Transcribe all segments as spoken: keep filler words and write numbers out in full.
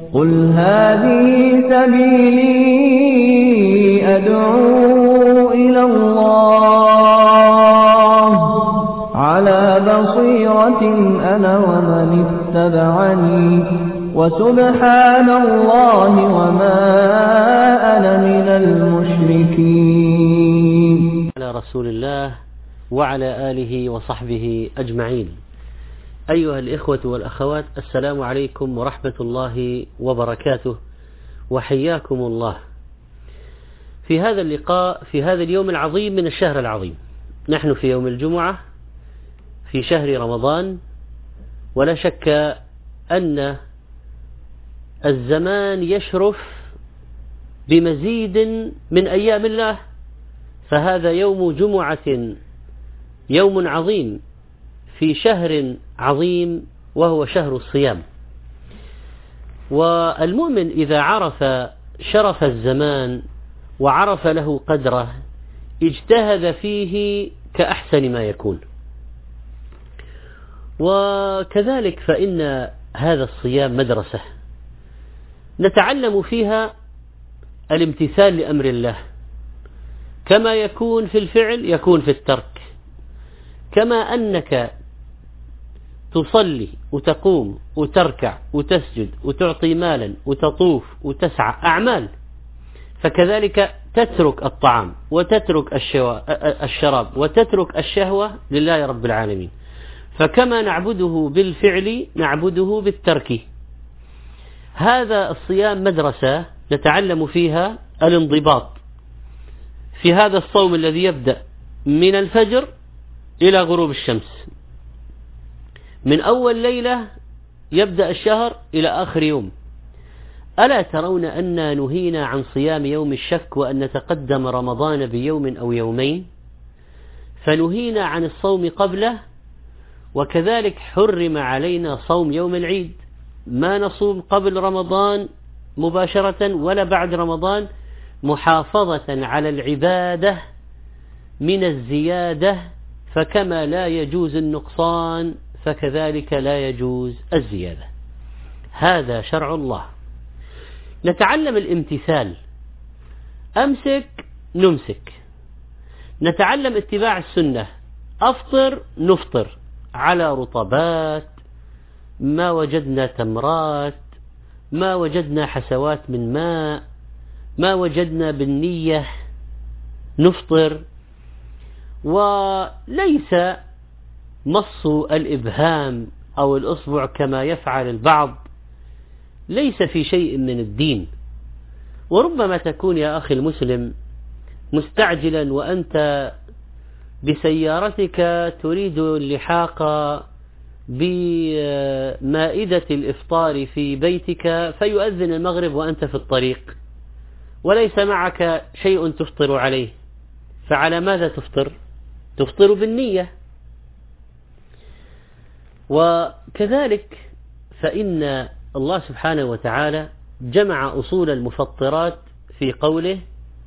قل هذه سبيلي أدعو إلى الله على بصيرة أنا ومن اتبعني وسبحان الله وما أنا من المشركين. على رسول الله وعلى آله وصحبه أجمعين. أيها الإخوة والأخوات، السلام عليكم ورحمة الله وبركاته، وحياكم الله في هذا اللقاء في هذا اليوم العظيم من الشهر العظيم. نحن في يوم الجمعة في شهر رمضان، ولا شك أن الزمان يشرف بمزيد من أيام الله، فهذا يوم جمعة، يوم عظيم في شهر عظيم وهو شهر الصيام. والمؤمن إذا عرف شرف الزمان وعرف له قدره اجتهد فيه كأحسن ما يكون. وكذلك فإن هذا الصيام مدرسة نتعلم فيها الامتثال لأمر الله، كما يكون في الفعل يكون في الترك. كما أنك تصلي وتقوم وتركع وتسجد وتعطي مالا وتطوف وتسعى أعمال، فكذلك تترك الطعام وتترك الشراب وتترك الشهوة لله رب العالمين. فكما نعبده بالفعل نعبده بالترك. هذا الصيام مدرسة نتعلم فيها الانضباط في هذا الصوم الذي يبدأ من الفجر إلى غروب الشمس، من أول ليلة يبدأ الشهر إلى آخر يوم. ألا ترون أننا نهينا عن صيام يوم الشك وأن نتقدم رمضان بيوم أو يومين، فنهينا عن الصوم قبله. وكذلك حرم علينا صوم يوم العيد، ما نصوم قبل رمضان مباشرة ولا بعد رمضان، محافظة على العبادة من الزيادة، فكما لا يجوز النقصان فكذلك لا يجوز الزيادة. هذا شرع الله. نتعلم الامتثال، أمسك نمسك. نتعلم اتباع السنة، أفطر نفطر على رطبات، ما وجدنا تمرات، ما وجدنا حسوات من ماء، ما وجدنا بالنية نفطر. وليس مص الإبهام أو الأصبع كما يفعل البعض ليس في شيء من الدين. وربما تكون يا أخي المسلم مستعجلا وأنت بسيارتك تريد اللحاق بمائدة الإفطار في بيتك، فيؤذن المغرب وأنت في الطريق وليس معك شيء تفطر عليه، فعلى ماذا تفطر؟ تفطر بالنية. وكذلك فإن الله سبحانه وتعالى جمع أصول المفطرات في قوله: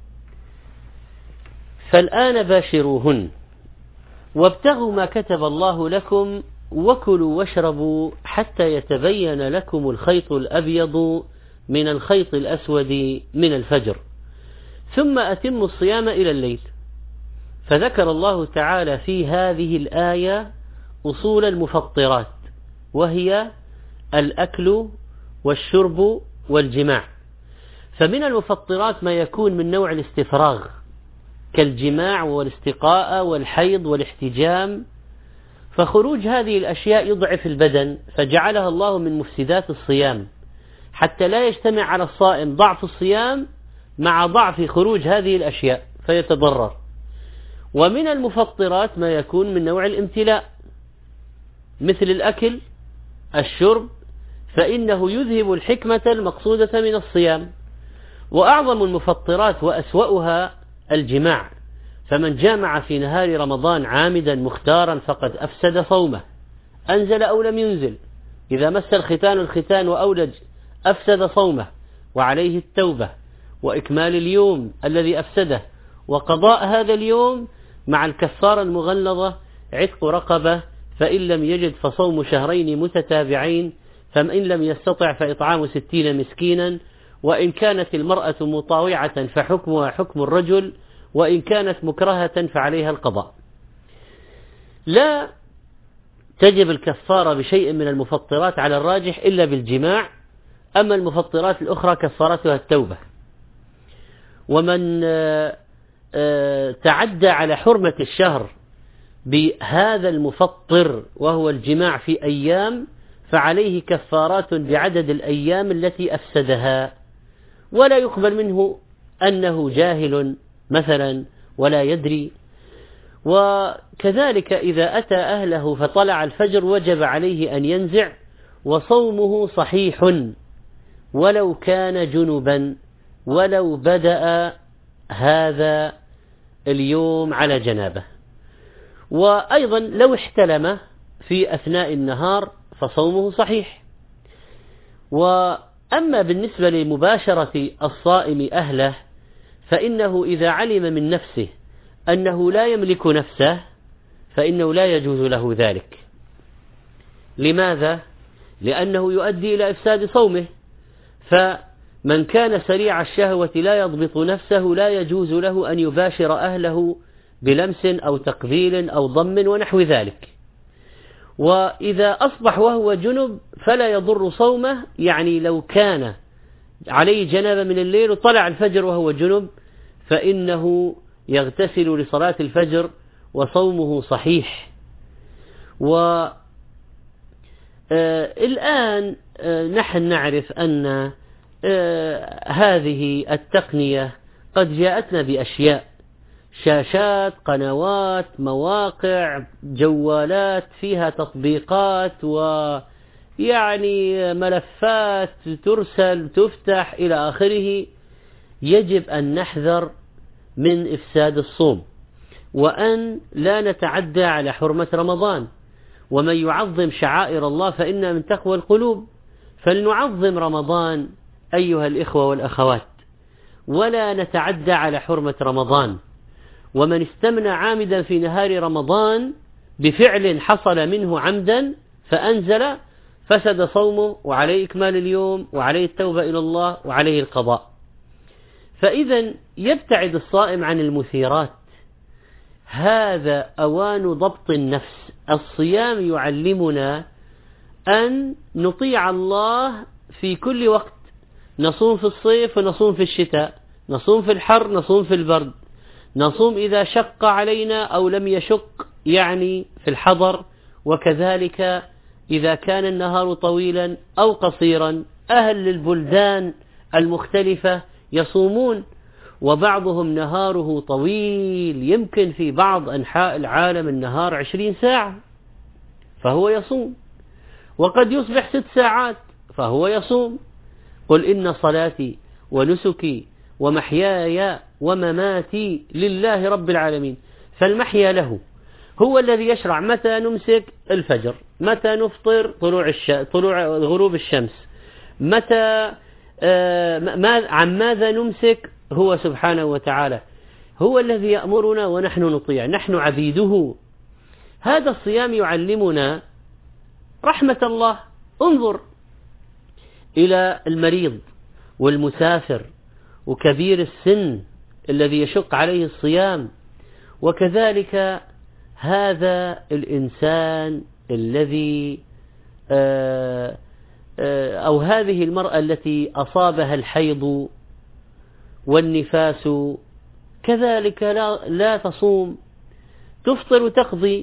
فالآن باشروهن وابتغوا ما كتب الله لكم وكلوا واشربوا حتى يتبين لكم الخيط الأبيض من الخيط الأسود من الفجر ثم أتموا الصيام إلى الليل. فذكر الله تعالى في هذه الآية أصول المفطرات، وهي الأكل والشرب والجماع. فمن المفطرات ما يكون من نوع الاستفراغ كالجماع والاستقاء والحيض والاحتجام، فخروج هذه الأشياء يضعف البدن، فجعلها الله من مفسدات الصيام حتى لا يجتمع على الصائم ضعف الصيام مع ضعف خروج هذه الأشياء فيتضرر. ومن المفطرات ما يكون من نوع الامتلاء مثل الأكل الشرب، فإنه يذهب الحكمة المقصودة من الصيام. وأعظم المفطرات وأسوأها الجماع، فمن جامع في نهار رمضان عامدا مختارا فقد أفسد صومه، أنزل أو لم ينزل. إذا مس الختان الختان وأولج أفسد صومه، وعليه التوبة وإكمال اليوم الذي أفسده، وقضاء هذا اليوم مع الكفارة المغلظة عتق رقبة، فإن لم يجد فصوم شهرين متتابعين فإن لم يستطع فإطعام ستين مسكينا، وإن كانت المرأة مطاوعة فحكمها حكم الرجل، وإن كانت مكرهة فعليها القضاء. لا تجب الكفارة بشيء من المفطرات على الراجح إلا بالجماع، أما المفطرات الأخرى كفارتها التوبة. ومن تعدى على حرمة الشهر بهذا المفطر وهو الجماع في أيام فعليه كفارات بعدد الأيام التي أفسدها، ولا يقبل منه أنه جاهل مثلا ولا يدري. وكذلك إذا أتى أهله فطلع الفجر وجب عليه أن ينزع، وصومه صحيح ولو كان جنبا، ولو بدأ هذا اليوم على جنابه. وأيضا لو احتلم في أثناء النهار فصومه صحيح. وأما بالنسبة لمباشرة الصائم أهله فإنه إذا علم من نفسه أنه لا يملك نفسه فإنه لا يجوز له ذلك. لماذا؟ لأنه يؤدي إلى إفساد صومه. فمن كان سريع الشهوة لا يضبط نفسه لا يجوز له أن يباشر أهله بلمس أو تقبيل أو ضم ونحو ذلك. وإذا أصبح وهو جنب فلا يضر صومه، يعني لو كان عليه جنابة من الليل وطلع الفجر وهو جنب فإنه يغتسل لصلاة الفجر وصومه صحيح. والآن نحن نعرف أن هذه التقنية قد جاءتنا بأشياء، شاشات، قنوات، مواقع، جوالات فيها تطبيقات ويعني ملفات ترسل تفتح إلى آخره. يجب أن نحذر من إفساد الصوم، وأن لا نتعدى على حرمة رمضان. ومن يعظم شعائر الله فإن من تقوى القلوب. فلنعظم رمضان أيها الإخوة والأخوات، ولا نتعدى على حرمة رمضان. ومن استمنى عامدا في نهار رمضان بفعل حصل منه عمدا فأنزل فسد صومه، وعليه إكمال اليوم، وعليه التوبة إلى الله، وعليه القضاء. فإذا يبتعد الصائم عن المثيرات. هذا أوان ضبط النفس. الصيام يعلمنا أن نطيع الله في كل وقت، نصوم في الصيف ونصوم في الشتاء، نصوم في الحر نصوم في البرد، نصوم إذا شق علينا أو لم يشق يعني في الحضر، وكذلك إذا كان النهار طويلا أو قصيرا. أهل البلدان المختلفة يصومون، وبعضهم نهاره طويل، يمكن في بعض أنحاء العالم النهار عشرين ساعة فهو يصوم، وقد يصبح ست ساعات فهو يصوم. قل إن صلاتي ونسكي ومحياي ومماتي لله رب العالمين. فالمحيا له، هو الذي يشرع متى نمسك الفجر، متى نفطر طلوع الش... طلوع غروب الشمس، متى آه ما... عن ماذا نمسك، هو سبحانه وتعالى هو الذي يأمرنا ونحن نطيع، نحن عبيده. هذا الصيام يعلمنا رحمة الله. انظر إلى المريض والمسافر وكبير السن الذي يشق عليه الصيام، وكذلك هذا الإنسان الذي أو هذه المرأة التي أصابها الحيض والنفاس كذلك لا, لا تصوم، تفطر وتقضي.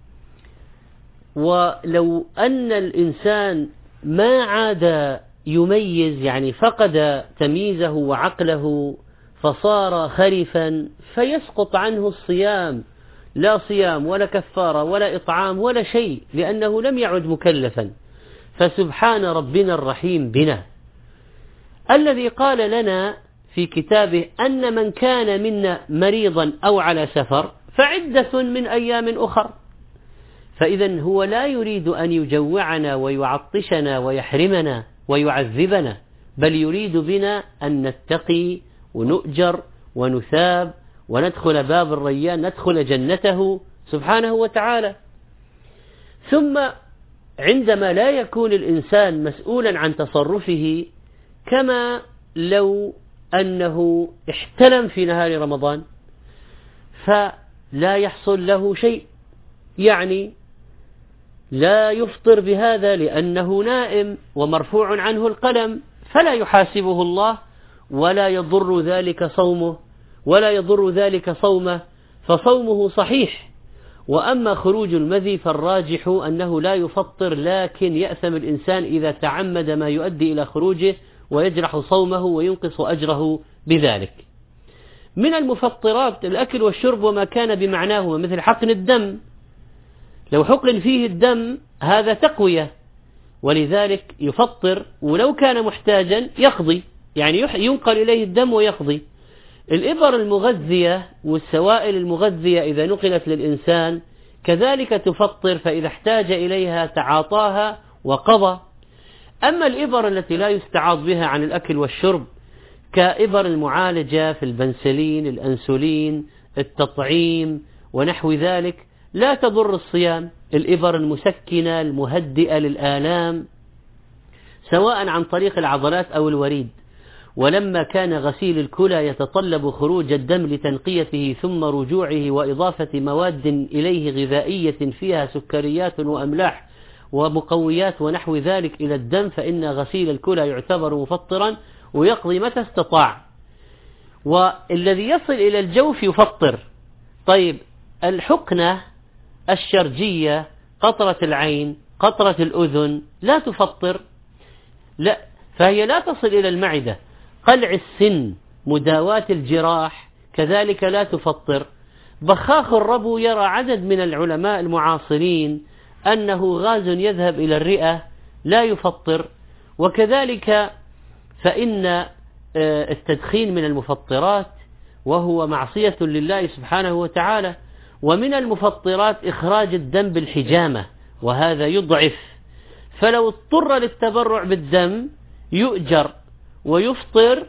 ولو أن الإنسان ما عاد يميز، يعني فقد تمييزه وعقله فصار خرفا، فيسقط عنه الصيام، لا صيام ولا كفارة ولا إطعام ولا شيء، لأنه لم يعد مكلفا. فسبحان ربنا الرحيم بنا الذي قال لنا في كتابه أن من كان منا مريضا أو على سفر فعدة من أيام أخر. فإذا هو لا يريد أن يجوعنا ويعطشنا ويحرمنا ويعذبنا، بل يريد بنا أن نتقي ونؤجر ونثاب وندخل باب الريان، ندخل جنته سبحانه وتعالى. ثم عندما لا يكون الإنسان مسؤولا عن تصرفه، كما لو أنه احتلم في نهار رمضان فلا يحصل له شيء، يعني لا يفطر بهذا لأنه نائم ومرفوع عنه القلم، فلا يحاسبه الله ولا يضر ذلك صومه ولا يضر ذلك صومه، فصومه صحيح. وأما خروج المذي فالراجح أنه لا يفطر، لكن يأثم الإنسان إذا تعمد ما يؤدي إلى خروجه ويجرح صومه وينقص أجره بذلك. من المفطرات الأكل والشرب وما كان بمعناه، مثل حقن الدم، لو حقن فيه الدم هذا تقوية، ولذلك يفطر، ولو كان محتاجا يقضي، يعني ينقل إليه الدم ويقضي. الإبر المغذية والسوائل المغذية إذا نقلت للإنسان كذلك تفطر، فإذا احتاج إليها تعاطاها وقضى. أما الإبر التي لا يستعاض بها عن الأكل والشرب كإبر المعالجة في البنسلين، الأنسولين، التطعيم ونحو ذلك، لا تضر الصيام. الإبر المسكنة المهدئة للآلام سواء عن طريق العضلات أو الوريد. ولما كان غسيل الكلى يتطلب خروج الدم لتنقيته ثم رجوعه وإضافة مواد إليه غذائية فيها سكريات وأملاح ومقويات ونحو ذلك إلى الدم، فإن غسيل الكلى يعتبر مفطرا ويقضي متى استطاع. والذي يصل إلى الجوف يفطر. طيب الحقنة الشرجية، قطرة العين، قطرة الأذن لا تفطر، لا، فهي لا تصل إلى المعدة. قلع السن، مداواة الجراح كذلك لا تفطر. بخاخ الربو يرى عدد من العلماء المعاصرين أنه غاز يذهب إلى الرئة لا يفطر. وكذلك فإن التدخين من المفطرات وهو معصية لله سبحانه وتعالى. ومن المفطرات إخراج الدم بالحجامة، وهذا يضعف، فلو اضطر للتبرع بالدم يؤجر ويفطر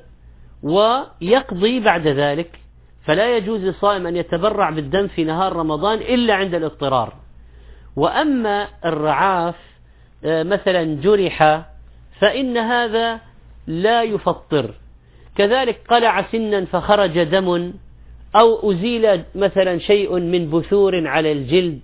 ويقضي بعد ذلك. فلا يجوز للصائم أن يتبرع بالدم في نهار رمضان إلا عند الاضطرار. وأما الرعاف مثلا جرح فإن هذا لا يفطر. كذلك قلع سنا فخرج دم، أو أزيل مثلا شيء من بثور على الجلد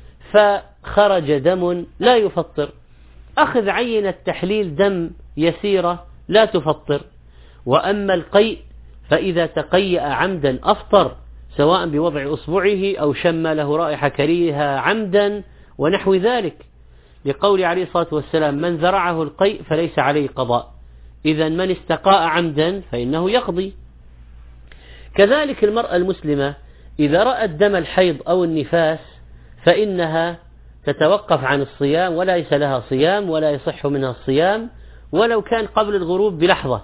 فخرج دم لا يفطر. أخذ عينة تحليل دم يسيرة لا تفطر. وأما القيء فإذا تقيأ عمدا أفطر، سواء بوضع أصبعه أو شم له رائحة كريهة عمدا ونحو ذلك، لقول عليه الصلاة والسلام: من ذرعه القيء فليس عليه قضاء. إذا من استقاء عمدا فإنه يقضي. كذلك المرأة المسلمة إذا رأت دم الحيض أو النفاس فإنها تتوقف عن الصيام، وليس لها صيام ولا يصح منها الصيام ولو كان قبل الغروب بلحظة.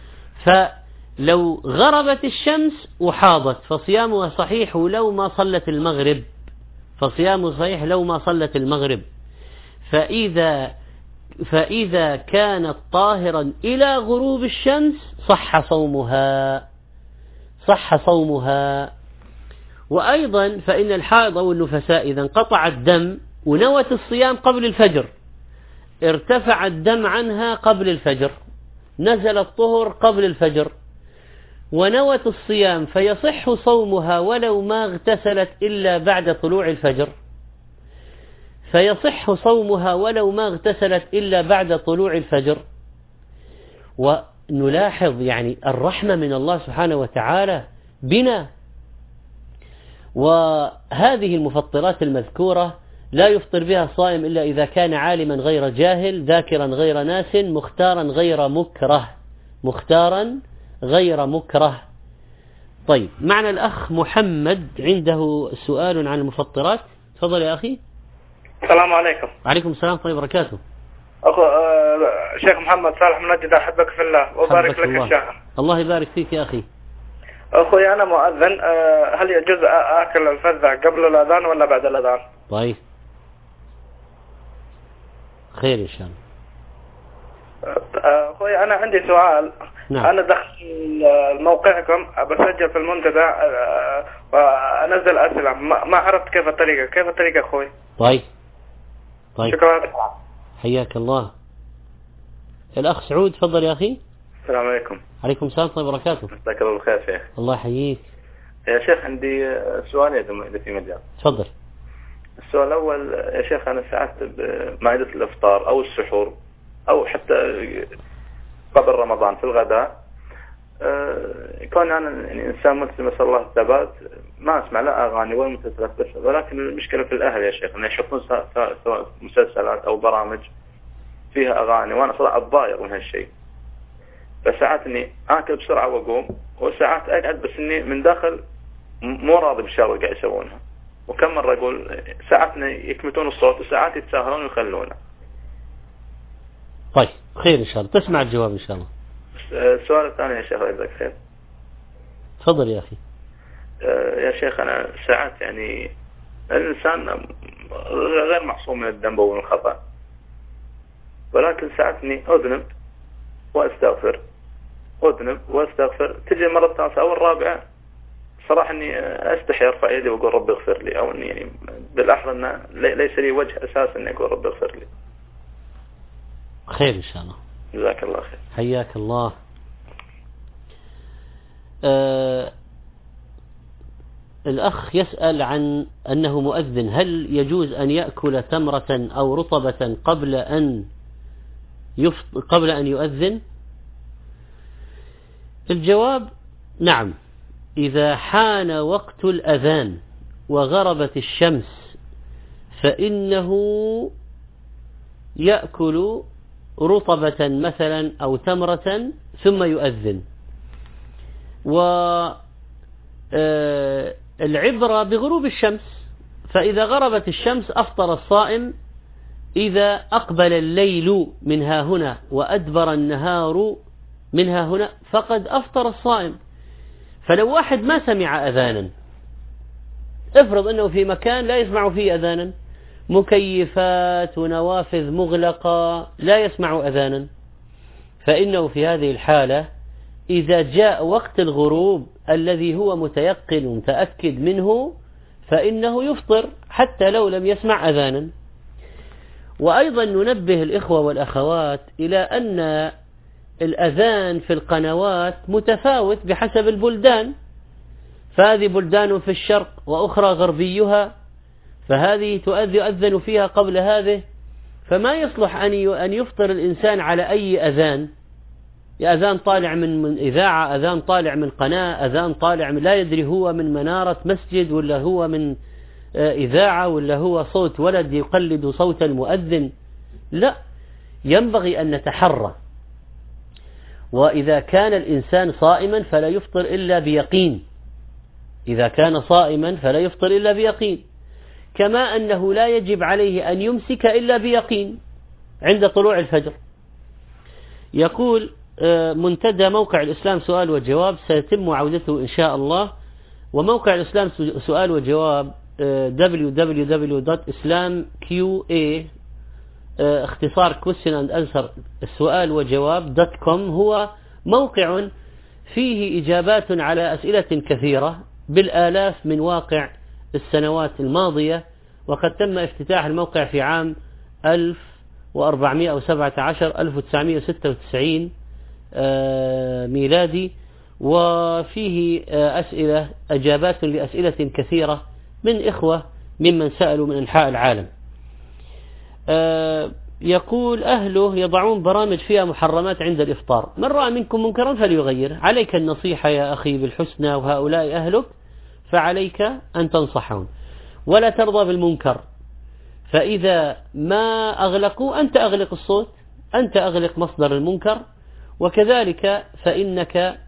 فلو غربت الشمس وحاضت فصيامها صحيح لو ما صلت المغرب، فصيامه صحيح لو ما صلت المغرب. فإذا فإذا كانت طاهرا إلى غروب الشمس صح صومها صح صومها. وأيضا فإن الحائض أو النفساء إذا انقطع الدم ونوت الصيام قبل الفجر، ارتفع الدم عنها قبل الفجر، نزل الطهر قبل الفجر، ونوت الصيام، فيصح صومها ولو ما اغتسلت إلا بعد طلوع الفجر، فيصح صومها ولو ما اغتسلت إلا بعد طلوع الفجر. ونلاحظ يعني الرحمة من الله سبحانه وتعالى بنا. وهذه المفطرات المذكورة لا يفطر بها الصائم إلا إذا كان عالما غير جاهل، ذاكرا غير ناس، مختارا غير مكره مختارا غير مكره. طيب، معنا الأخ محمد عنده سؤال عن المفطرات. تفضل يا أخي. السلام عليكم. وعليكم السلام ورحمة الله وبركاته. أخو أه شيخ محمد صالح من نجد، أحبك في الله وبارك لك الله. الشهر. الله يبارك فيك يا أخي. أخوي أنا مؤذن، أه هل يجوز أكل الفذة قبل الأذان ولا بعد الأذان؟ طيب خير إن شاء الله. أخوي أنا عندي سؤال. نعم. أنا دخل موقعكم بسجل في المنتدى أه وأنزل أسئلة، ما عرفت كيف الطريقة كيف الطريقة أخوي. طيب طيب شكرا. حياك الله. الأخ سعود تفضل يا أخي. السلام عليكم. عليكم السلام ورحمة الله وبركاته. مساك الله بالخير شيخ. الله يحييك يا شيخ. عندي سؤالين إذا في مجال. تفضل. السؤال الأول يا شيخ، أنا ساعات بمائدة الإفطار أو السحور أو حتى قبل رمضان في الغداء، كون أنا يعني إنسان مسلم أسأل الله الثبات، ما أسمع لا أغاني ولا مسلسلات بس، ولكن المشكلة في الأهل يا شيخ، أن يشوفون سواء مسلسلات أو برامج فيها أغاني، وأنا صراحة أتضايق من هالشيء. فساعات إني آكل بسرعة وأقوم، وساعات أقعد بس إني من داخل مو راضي بالشغلة اللي قاعد يسوونها. وكم مرة أقول ساعات يكمتون الصوت وساعات يتساهلون ويخلونه. طيب خير إن شاء الله، تسمع الجواب إن شاء الله. السؤال الثاني يا شيخ جزاك خير. تفضل يا أخي. يا شيخ أنا ساعات يعني الإنسان غير معصوم من الذنب ومن الخطأ، ولكن ساعات إني أذنب وأستغفر أذنب وأستغفر، تجي مرة الثالثة أو الرابعة صراحة إني أستحي أرفع يدي وأقول رب اغفر لي، أو إني يعني بالأحرى إن ليس لي وجه أساس إني أقول رب اغفر لي. خير إن شاء الله. جزاك الله خير. حياك الله. آه الأخ يسأل عن أنه مؤذن، هل يجوز أن يأكل تمرة أو رطبة قبل أن يفط... قبل أن يؤذن؟ الجواب نعم، إذا حان وقت الأذان وغربت الشمس فإنه يأكل رطبة مثلا أو تمرة ثم يؤذن. والعبرة بغروب الشمس، فإذا غربت الشمس أفطر الصائم، إذا أقبل الليل منها هنا وأدبر النهار منها هنا فقد أفطر الصائم. فلو واحد ما سمع أذانا، افرض أنه في مكان لا يسمع فيه أذانا، مكيفات ونوافذ مغلقة لا يسمع أذانا، فإنه في هذه الحالة إذا جاء وقت الغروب الذي هو متيقن متأكد منه فإنه يفطر حتى لو لم يسمع أذانا. وأيضا ننبه الإخوة والأخوات إلى أن الأذان في القنوات متفاوت بحسب البلدان، فهذه بلدان في الشرق وأخرى غربيها، فهذه تؤذن فيها قبل هذه، فما يصلح أن يفطر الإنسان على أي أذان، أذان طالع من إذاعة، أذان طالع من قناة، أذان طالع من لا يدري هو من منارة مسجد ولا هو من إذاعة ولا هو صوت ولد يقلد صوت المؤذن. لا، ينبغي أن نتحرى. وإذا كان الإنسان صائما فلا يفطر إلا بيقين، إذا كان صائما فلا يفطر إلا بيقين، كما أنه لا يجب عليه أن يمسك إلا بيقين عند طلوع الفجر. يقول منتدى موقع الإسلام سؤال وجواب، سيتم عودته إن شاء الله، وموقع الإسلام سؤال وجواب دبليو دبليو دبليو دوت إسلام كيو إيه اختصار question and answer السؤال وجواب دوت كوم، هو موقع فيه إجابات على أسئلة كثيرة بالآلاف من واقع السنوات الماضية، وقد تم افتتاح الموقع في عام ألف وأربعمائة وسبعة عشر ألف وتسعمائة وستة وتسعين ميلادي، وفيه أسئلة إجابات لأسئلة كثيرة من إخوة ممن سألوا من أنحاء العالم. يقول أهله يضعون برامج فيها محرمات عند الإفطار، من رأى منكم منكرا فليغير. عليك النصيحة يا أخي بالحسنى، وهؤلاء أهلك فعليك أن تنصحهم ولا ترضى بالمنكر، فإذا ما أغلقوا أنت أغلق الصوت، أنت أغلق مصدر المنكر، وكذلك فإنك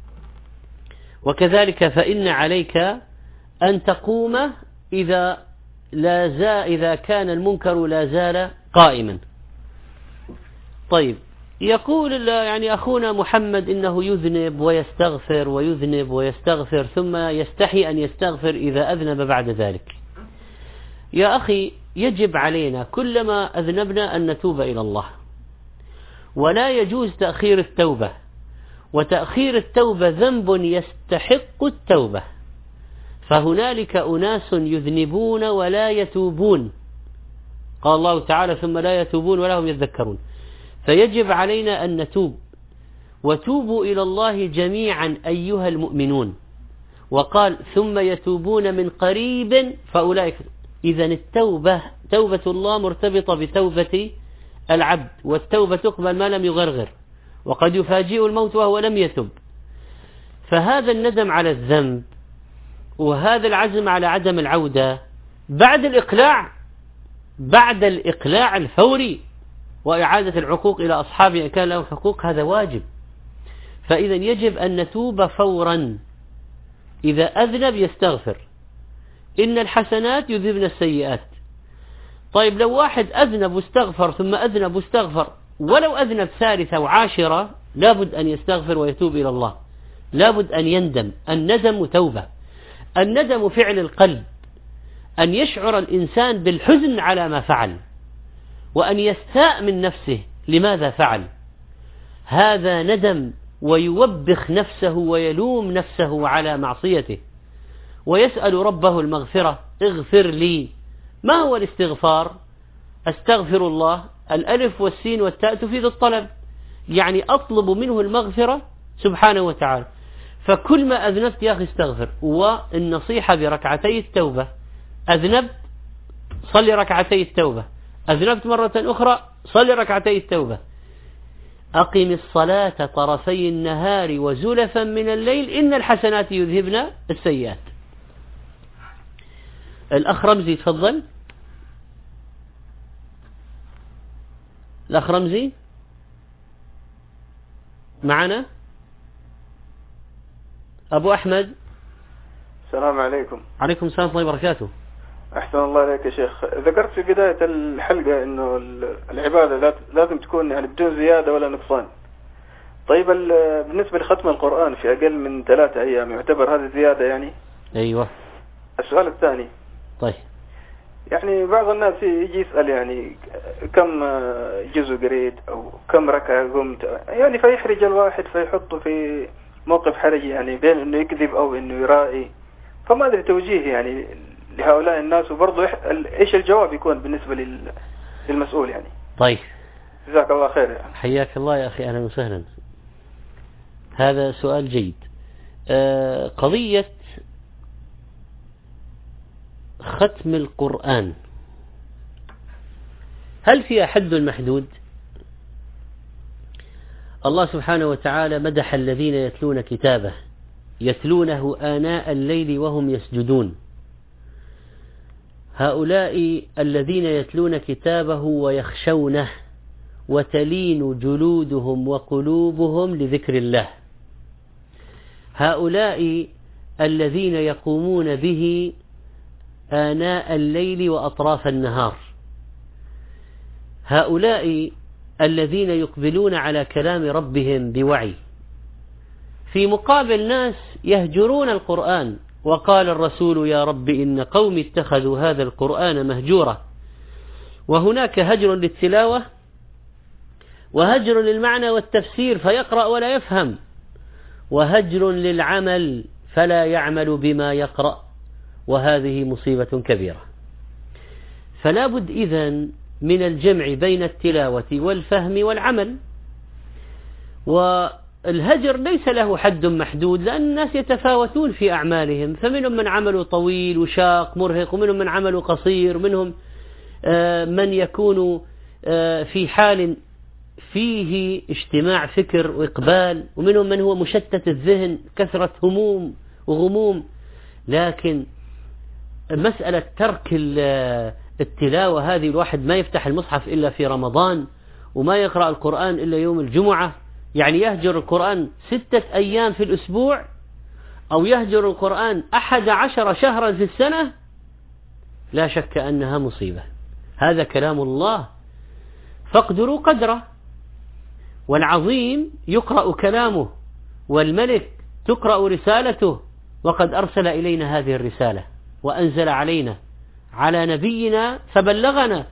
وكذلك فإن عليك أن تقوم إذا لا زال إذا كان المنكر لا زال قائما. طيب، يقول يعني أخونا محمد إنه يذنب ويستغفر ويذنب ويستغفر ثم يستحي أن يستغفر إذا أذنب بعد ذلك. يا أخي، يجب علينا كلما أذنبنا أن نتوب إلى الله، ولا يجوز تأخير التوبة، وتأخير التوبة ذنب يستحق التوبة، فهنالك أناس يذنبون ولا يتوبون، قال الله تعالى ثم لا يتوبون ولا هم يذكرون. فيجب علينا أن نتوب، وتوبوا إلى الله جميعا أيها المؤمنون، وقال ثم يتوبون من قريب فأولئك. إذن التوبة توبة الله مرتبطة بتوبة العبد، والتوبة تقبل ما لم يغرغر، وقد يفاجئ الموت وهو لم يتب. فهذا الندم على الذنب وهذا العزم على عدم العودة بعد الإقلاع بعد الإقلاع الفوري وإعادة العقوق إلى أصحابه إن كان لهم حقوق، هذا واجب. فإذا يجب أن نتوب فورا. إذا أذنب يستغفر، إن الحسنات يذهبن السيئات. طيب لو واحد أذنب واستغفر ثم أذنب واستغفر، ولو أذنب ثالثة وعاشرة، لابد أن يستغفر ويتوب إلى الله، لابد أن يندم. الندم توبة. الندم فعل القلب، أن يشعر الإنسان بالحزن على ما فعل، وأن يستاء من نفسه لماذا فعل. هذا ندم، ويوبخ نفسه ويلوم نفسه على معصيته، ويسأل ربه المغفرة. اغفر لي. ما هو الاستغفار؟ استغفر الله، الألف والسين والتاء تفيد الطلب، يعني أطلب منه المغفرة سبحانه وتعالى. فكل ما أذنبت يا أخي استغفر. والنصيحة بركعتي التوبة، أذنبت صلي ركعتي التوبة، أذنبت مرة أخرى صلي ركعتي التوبة. أقم الصلاة طرفي النهار وزلفا من الليل إن الحسنات يذهبن السيئات. الأخ رمزي تفضل. الأخ رمزي معنا. أبو أحمد. السلام عليكم. عليكم السلام ورحمة الله وبركاته. أحسن الله عليك يا شيخ. ذكرت في بداية الحلقة إنه العبادة لازم تكون يعني بدون زيادة ولا نقصان. طيب بالنسبة لختم القرآن في أقل من ثلاثة أيام يعتبر هذا زيادة يعني؟ أيوة. السؤال الثاني، طيب يعني بعض الناس يجي يسأل يعني كم جزء قريت أو كم ركعة قمت، يعني فيحرج الواحد فيحطه في موقف حرج، يعني بين إنه يكذب أو إنه يرائي. فما أدري توجيه يعني لهؤلاء الناس، وبرضه إيش الجواب يكون بالنسبة للمسؤول يعني. طيب جزاك الله خير يعني. حياك الله يا أخي، أهلا وسهلا. هذا سؤال جيد. آه قضية ختم القرآن هل فيها حد محدود؟ الله سبحانه وتعالى مدح الذين يتلون كتابه، يتلونه آناء الليل وهم يسجدون. هؤلاء الذين يتلون كتابه ويخشونه وتلين جلودهم وقلوبهم لذكر الله. هؤلاء الذين يقومون به آناء الليل وأطراف النهار. هؤلاء الذين يقبلون على كلام ربهم بوعي، في مقابل ناس يهجرون القرآن. وقال الرسول يا رب إن قوم اتخذوا هذا القرآن مهجورا. وهناك هجر للتلاوة وهجر للمعنى والتفسير فيقرأ ولا يفهم، وهجر للعمل فلا يعمل بما يقرأ، وهذه مصيبة كبيرة. فلا بد إذن من الجمع بين التلاوة والفهم والعمل. والهجر ليس له حد محدود، لأن الناس يتفاوتون في أعمالهم، فمنهم من عمله طويل وشاق مرهق، ومنهم من عمله قصير، منهم من يكون في حال فيه اجتماع فكر وإقبال، ومنهم من هو مشتت الذهن كثرة هموم وغموم. لكن مسألة ترك التلاوة هذه، الواحد ما يفتح المصحف إلا في رمضان، وما يقرأ القرآن إلا يوم الجمعة، يعني يهجر القرآن ستة أيام في الأسبوع، أو يهجر القرآن أحد عشر شهرا في السنة، لا شك أنها مصيبة. هذا كلام الله فاقدروا قدره، والعظيم يقرأ كلامه، والملك تقرأ رسالته، وقد أرسل إلينا هذه الرسالة وأنزل علينا على نبينا فبلغنا.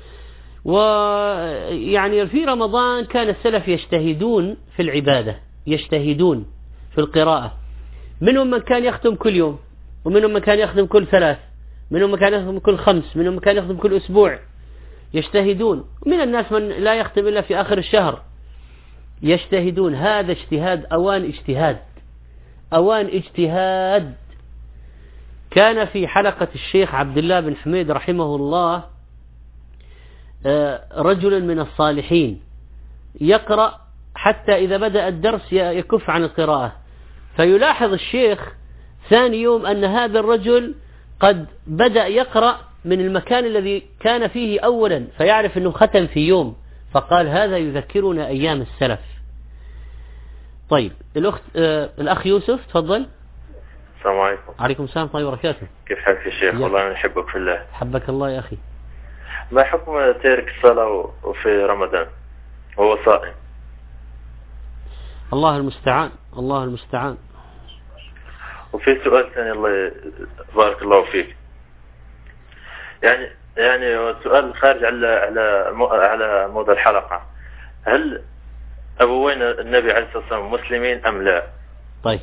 ويعني في رمضان كان السلف يجتهدون في العبادة، يجتهدون في القراءة. منهم من كان يختم كل يوم، ومنهم من كان يختم كل ثلاث، منهم من كان يختم كل خمس، منهم من كان يختم كل أسبوع. يجتهدون، من الناس من لا يختم إلا في آخر الشهر، يجتهدون. هذا اجتهاد، أوان اجتهاد، أوان اجتهاد. كان في حلقة الشيخ عبد الله بن حميد رحمه الله رجل من الصالحين يقرأ حتى إذا بدأ الدرس يكف عن القراءة، فيلاحظ الشيخ ثاني يوم أن هذا الرجل قد بدأ يقرأ من المكان الذي كان فيه أولا، فيعرف أنه ختم في يوم، فقال هذا يذكرنا أيام السلف. طيب الأخت آه الأخ يوسف تفضل. السلام عليكم. عليكم السلام ورحمة الله وبركاته. كيف حالك يا شيخ؟ والله أنا أحبك في الله. حبك الله يا أخي. ما حكم تارك الصلاة وفي رمضان وهو صائم؟ الله المستعان، الله المستعان. وفي سؤال ثاني الله بارك الله فيك، يعني يعني سؤال خارج على على على موضوع الحلقة، هل أبوين النبي عليه الصلاة والسلام مسلمين أم لا؟ طيب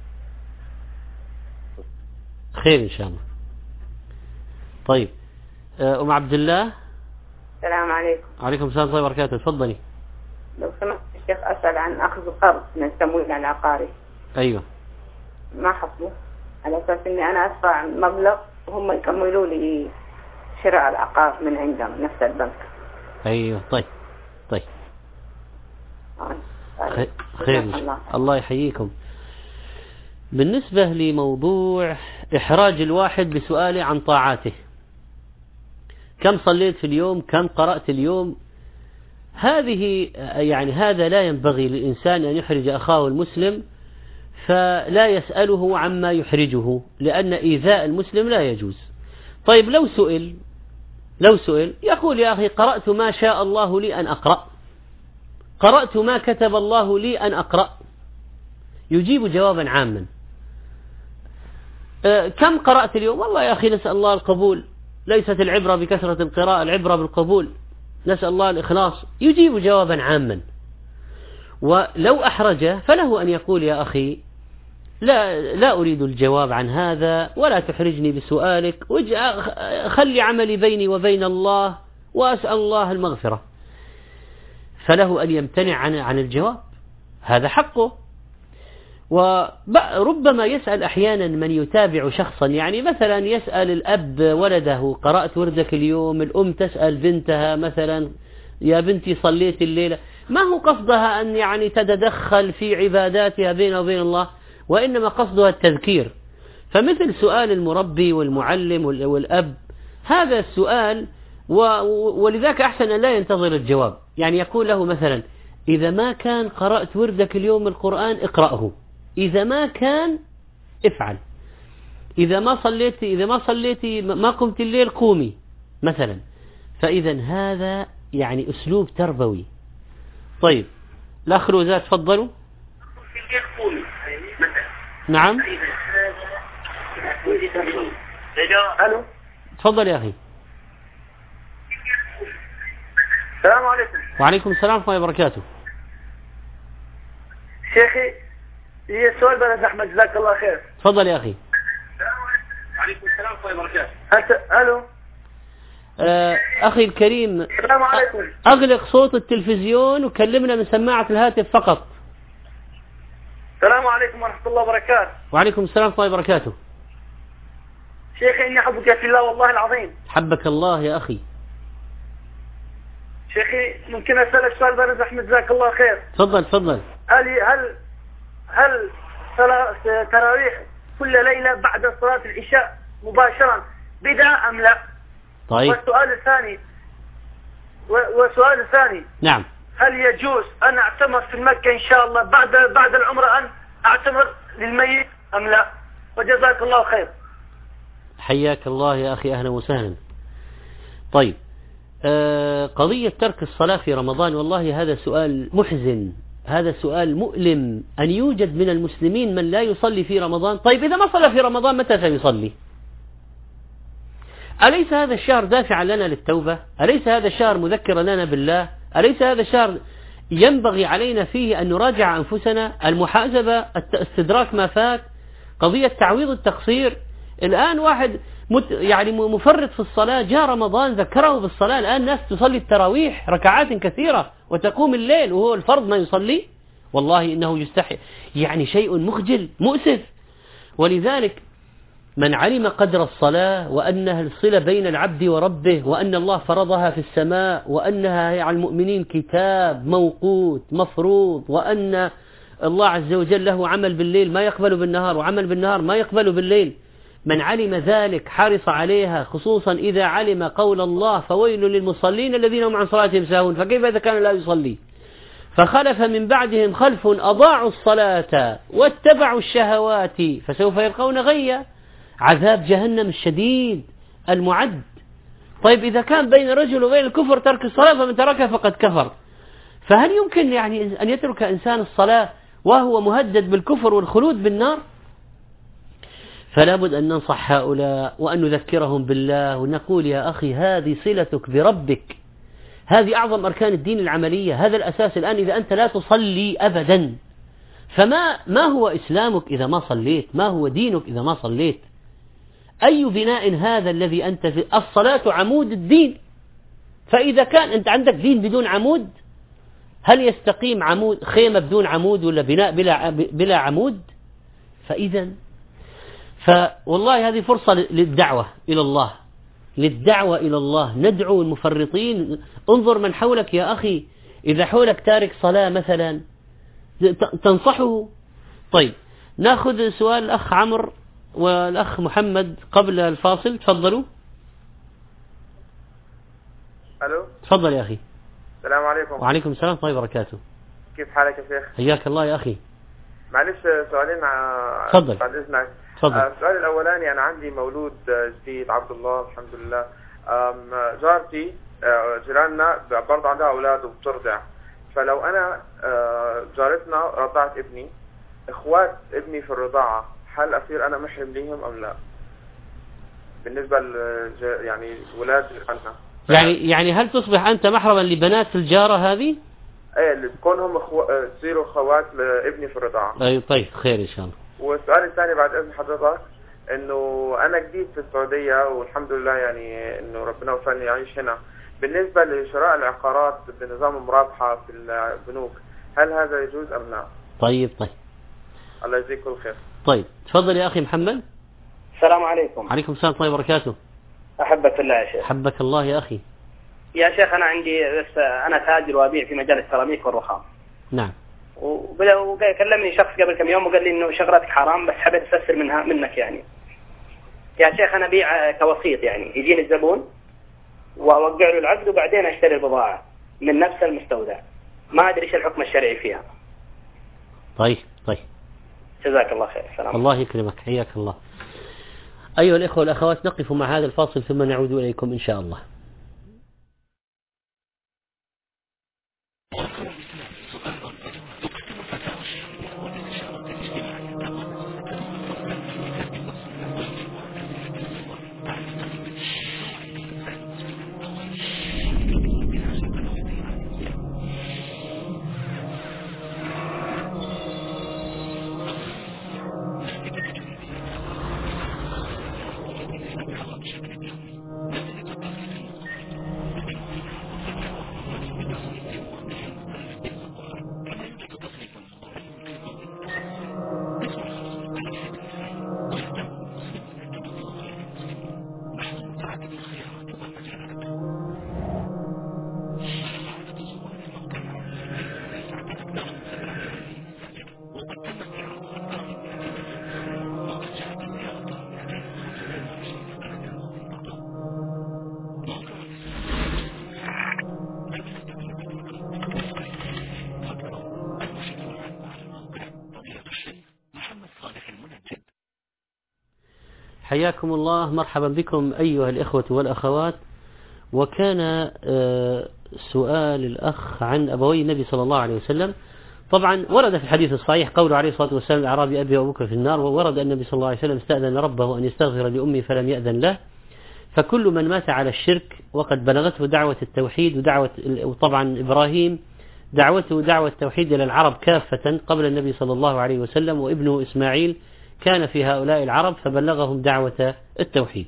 خير إن شاء الله. طيب أم عبد الله. السلام عليكم. عليكم السلام ورحمة الله وبركاته. تفضلي. لو سمحت الشيخ أسأل عن أخذ قرض من التمويل العقاري. أيوه. ما حصله على أساس إني أنا أدفع مبلغ وهم يكملوا لي شراء العقار من عندهم نفس البنك. أيوه. طيب طيب خير, خير. الله. الله يحييكم. بالنسبة لموضوع إحراج الواحد بسؤاله عن طاعاته، كم صليت في اليوم، كم قرأت اليوم، هذه يعني هذا لا ينبغي للإنسان أن يحرج أخاه المسلم، فلا يسأله عما يحرجه، لأن إيذاء المسلم لا يجوز. طيب لو سئل لو سئل يقول يا أخي قرأت ما شاء الله لي أن أقرأ، قرأت ما كتب الله لي أن أقرأ، يجيب جوابا عاما. أه كم قرأت اليوم؟ والله يا أخي نسأل الله القبول، ليست العبرة بكثرة القراءة، العبرة بالقبول، نسأل الله الإخلاص، يجيب جوابا عاما. ولو أحرجه فله أن يقول يا أخي لا لا أريد الجواب عن هذا ولا تحرجني بسؤالك، خلي عملي بيني وبين الله وأسأل الله المغفرة، فله أن يمتنع عن عن الجواب، هذا حقه. وربما يسأل أحيانا من يتابع شخصا، يعني مثلا يسأل الأب ولده قرأت وردك اليوم، الأم تسأل بنتها مثلا يا بنتي صليت الليلة، ما هو قصدها أن يعني تتدخل في عباداتها بينها وبين الله، وإنما قصدها التذكير. فمثل سؤال المربي والمعلم والأب هذا السؤال، ولذلك أحسن أن لا ينتظر الجواب، يعني يقول له مثلا إذا ما كان قرأت وردك اليوم القرآن اقرأه، إذا ما كان افعل، إذا ما صليتي إذا ما صليتي ما قمت الليل قومي مثلا. فإذا هذا يعني أسلوب تربوي. طيب الأخ روزات تفضلوا. نعم. الو تفضل يا أخي. السلام عليكم. وعليكم السلام ورحمة الله وبركاته. شيخي هي سؤال بلد أحمد جزاك الله خير. تفضل يا أخي. وعليكم السلام ورحمة الله وبركاته. الو آه أخي الكريم، السلام عليكم. أغلق صوت التلفزيون وكلمنا من سماعة الهاتف فقط. السلام عليكم ورحمة الله وبركاته. وعليكم السلام ورحمة الله وبركاته. شيخي إني أحبك في الله والله العظيم. حبك الله يا أخي. شيخي ممكن أسألك سؤال بارز أحمد جزاك الله خير؟ تفضل تفضل. هل هل هل تراويح كل ليلة بعد صلاة العشاء مباشرة بدعة أم لا؟ طيب. والسؤال الثاني والسؤال الثاني نعم، هل يجوز أن أعتمر في مكة إن شاء الله بعد بعد العمرة أن أعتمر للميت أم لا؟ وجزاك الله خير. حياك الله يا أخي، أهلا وسهلا. طيب آه قضية ترك الصلاة في رمضان، والله هذا سؤال محزن، هذا سؤال مؤلم، أن يوجد من المسلمين من لا يصلي في رمضان. طيب إذا ما صلى في رمضان متى سيصلي؟ أليس هذا الشهر دافعا لنا للتوبة؟ أليس هذا الشهر مذكرا لنا بالله؟ أليس هذا الشهر ينبغي علينا فيه أن نراجع أنفسنا، المحاسبة، استدراك ما فات، قضية تعويض التقصير؟ الآن واحد مت يعني مفرط في الصلاة، جاء رمضان ذكره بالصلاة، الآن ناس تصلي التراويح ركعات كثيرة وتقوم الليل وهو الفرض ما يصلي. والله إنه يستحي، يعني شيء مخجل مؤسف. ولذلك من علم قدر الصلاة وأنها الصلة بين العبد وربه، وأن الله فرضها في السماء، وأنها على المؤمنين كتاب موقوت مفروض، وأن الله عز وجل له عمل بالليل ما يقبل بالنهار، وعمل بالنهار ما يقبل بالليل، من علم ذلك حرص عليها، خصوصا إذا علم قول الله فويل للمصلين الذين هم عن صلاتهم ساهون. فكيف إذا كان لا يصلي؟ فخلف من بعدهم خلف أضاعوا الصلاة واتبعوا الشهوات فسوف يلقون غيا، عذاب جهنم الشديد المعد. طيب إذا كان بين رجل وبين الكفر ترك الصلاة، فمن تركها فقد كفر. فهل يمكن يعني أن يترك إنسان الصلاة وهو مهدد بالكفر والخلود بالنار؟ فلا بد أن ننصح هؤلاء وأن نذكرهم بالله ونقول يا أخي هذه صلتك بربك، هذه أعظم أركان الدين العملية، هذا الأساس. الآن إذا أنت لا تصلي أبدا، فما ما هو إسلامك إذا ما صليت؟ ما هو دينك إذا ما صليت؟ أي بناء هذا الذي أنت في؟ الصلاة عمود الدين. فإذا كان أنت عندك دين بدون عمود، هل يستقيم عمود خيمة بدون عمود ولا بناء بلا بلا عمود؟ فإذا فوالله هذه فرصة للدعوة إلى الله، للدعوة إلى الله. ندعو المفرطين. انظر من حولك يا أخي، إذا حولك تارك صلاة مثلا تنصحه. طيب ناخذ سؤال الأخ عمرو والأخ محمد قبل الفاصل، تفضلوا. ألو، تفضل يا أخي. السلام عليكم. وعليكم السلام ورحمة الله وبركاته. كيف حالك يا شيخ؟ حياك الله يا أخي. معلش سؤالين مع تفضل. بعد إذنك. تفضل. السؤال الأولاني، أنا عندي مولود جديد عبد الله الحمد لله. جارتي جيراننا برضه عندها أولاد وبترضع، فلو أنا جارتنا رضعت ابني، إخوات ابني في الرضاعة، هل أصير أنا محرم ليهم أم لا؟ بالنسبة ل يعني ولاد جيراننا. يعني يعني هل تصبح أنت محرما لبنات الجارة هذه؟ ايه، اللي تكونهم اخو... تصيروا اخوات لابني في الرضاعة. اي طيب خير ان شاء الله. والسؤال الثاني بعد اذن حضرتك، انه انا جديد في السعودية والحمد لله، يعني انه ربنا وفقني اعيش هنا. بالنسبة لشراء العقارات بنظام المرابحة في البنوك، هل هذا يجوز ام لا؟ طيب طيب الله يجزيك كل خير. طيب تفضل يا اخي محمد. السلام عليكم. عليكم السلام ورحمة الله وبركاته. احبك الله يا شيخ. حبك الله يا اخي. يا شيخ أنا عندي بس أنا تاجر وأبيع في مجال السيراميك والرخام. نعم. وكلمني شخص قبل كم يوم وقال لي إنه شغلتك حرام، بس حبيت أستفسر منها منك يعني. يا شيخ أنا أبيع كوسيط، يعني يجيني الزبون وأوقع له العقد وبعدين أشتري البضاعة من نفس المستودع، ما أدري إيش الحكم الشرعي فيها. طيب طيب. جزاك الله خير. السلام. الله يكرمك، حياك الله. أيها الإخوة والأخوات، نقف مع هذا الفاصل ثم نعود إليكم إن شاء الله. حياكم الله، مرحبا بكم أيها الإخوة والأخوات. وكان سؤال الأخ عن أبوي النبي صلى الله عليه وسلم. طبعا ورد في الحديث الصحيح قوله عليه الصلاة والسلام الأعرابي أبي وأبوك في النار، وورد أن النبي صلى الله عليه وسلم استأذن ربه أن يستغفر لأمه فلم يأذن له. فكل من مات على الشرك وقد بلغته دعوة التوحيد ودعوة، وطبعا إبراهيم دعوته دعوة التوحيد إلى العرب كافة قبل النبي صلى الله عليه وسلم، وابنه إسماعيل كان في هؤلاء العرب فبلغهم دعوة التوحيد.